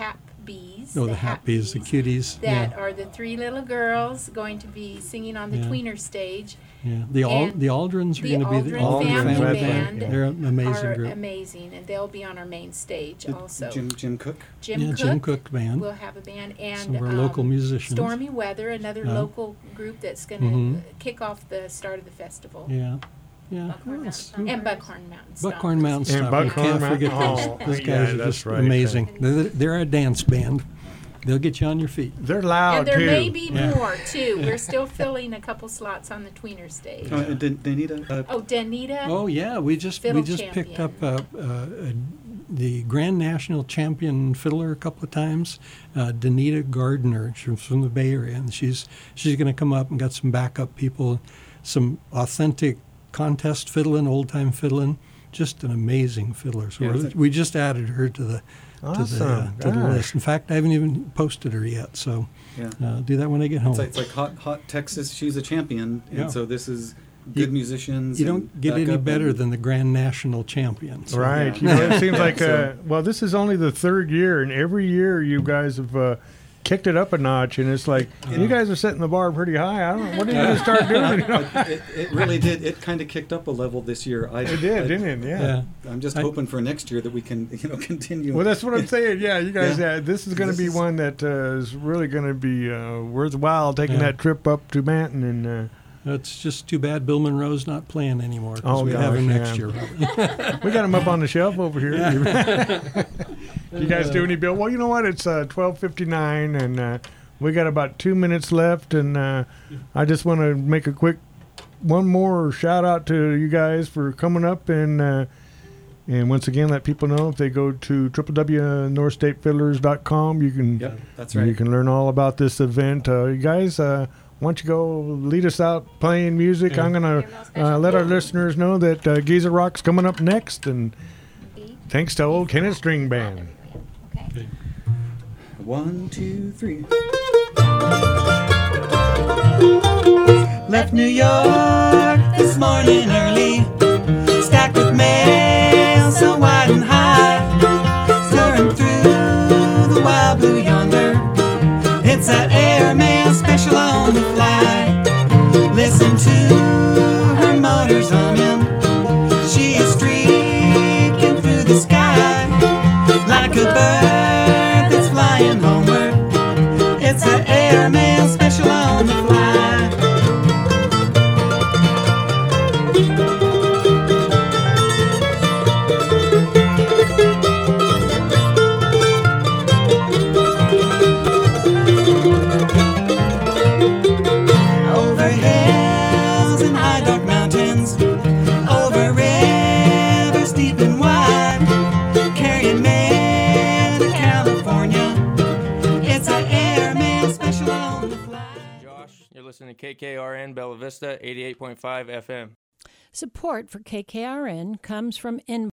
Bees.
Oh, the Hat Bees, the cuties.
That
Yeah,
are the three little girls going to be singing on the
Yeah.
tweener stage.
yeah. The Al-
and
the Aldrins are
The
going to be the
Aldrin
Family
family
Band.
They're an amazing
are
group.
amazing, and they'll be on our main stage
Did
also.
Jim Jim Cook.
Jim
yeah,
Cook
Jim Cook Band.
will have a band, and
Some of our local
um,
musicians.
Stormy Weather, another
Yeah.
local group that's going to
Mhm.
kick off the start of the festival.
Yeah, yeah.
Buckhorn
Well, it's-
Mountain
And Buckhorn Mountain
Buckhorn
Stompers.
Mountain
And
Stompers. You
Buckhorn
can't
Mountain-
forget
oh,
those. Those
yeah,
guys are
that's
just
right.
amazing. They're, they're a dance band. They'll get you on your feet.
They're loud
And there
too.
may be
Yeah.
more too. We're still filling a couple slots on the tweener stage.
Oh, and did Danita? Uh,
Oh, Danita.
Oh yeah, we just we
Fiddle
just picked up
champion.
uh, uh, uh, the Grand National Champion fiddler a couple of times, uh, Danita Gardner. She's from the Bay Area, and she's she's going to come up and got some backup people, some authentic contest fiddling, old time fiddling. Just an amazing fiddler. So
Yeah,
we're,
it's a-
we just added her to the to the, uh,
Awesome.
to the
Gosh.
list. In fact, I haven't even posted her yet. So
yeah.
uh, I'll do that when I get home.
It's like, it's like hot, hot Texas. She's a champion, and
Yeah.
so this is
You-
good musicians.
you
and
don't get any
backup
better
and-
than the Grand National Champion. So,
Right.
Yeah.
You know, it seems like, uh,
So-
well, this is only the third year, and every year you guys have uh, kicked it up a notch, and it's like, you guys are setting the bar pretty high. I don't know. What are you going to start doing? You know?
it, it really did. It kind of kicked up a level this year. I,
It did,
I,
didn't it? Yeah.
Yeah.
I'm just
I-
hoping for next year that we can, you know, continue.
Well, that's what I'm saying. Yeah, you guys,
Yeah.
yeah, this is going to
This
be
is-
one that uh, is really going to be uh, worthwhile taking
Yeah.
that trip up to Manton and. Uh,
It's just too bad Bill Monroe's not playing anymore because
Oh,
we have
gosh,
him next
yeah.
year.
We got him up on the shelf over here. You guys do any bill? Well, you know what? It's uh, twelve fifty-nine, and uh, we got about two minutes left. And uh, I just want to make a quick one more shout out to you guys for coming up, and uh, and once again let people know if they go to w w w dot north state fiddlers dot com, you can
Yep, that's right.
you can learn all about this event. Uh, you guys. Uh, why don't you go lead us out playing music?
Yeah.
I'm going to uh, let our listeners know that uh, Giza Rock's coming up next, and thanks to old Kenneth String Band.
Okay.
One, two, three. Left New York this morning early, stacked with mail so wide and high, soaring through the wild blue yonder. It's that airmail special on the fly. Listen to her motors humming. She is streaking through the sky like a bird that's flying homeward. It's that airmail special on the fly. Over hills and high dark mountains, over rivers deep and wide, carrying mail to California. It's our airmail special on the fly.
Josh, you're listening to K K R N Bella Vista, eighty-eight point five F M.
Support for K K R N comes from In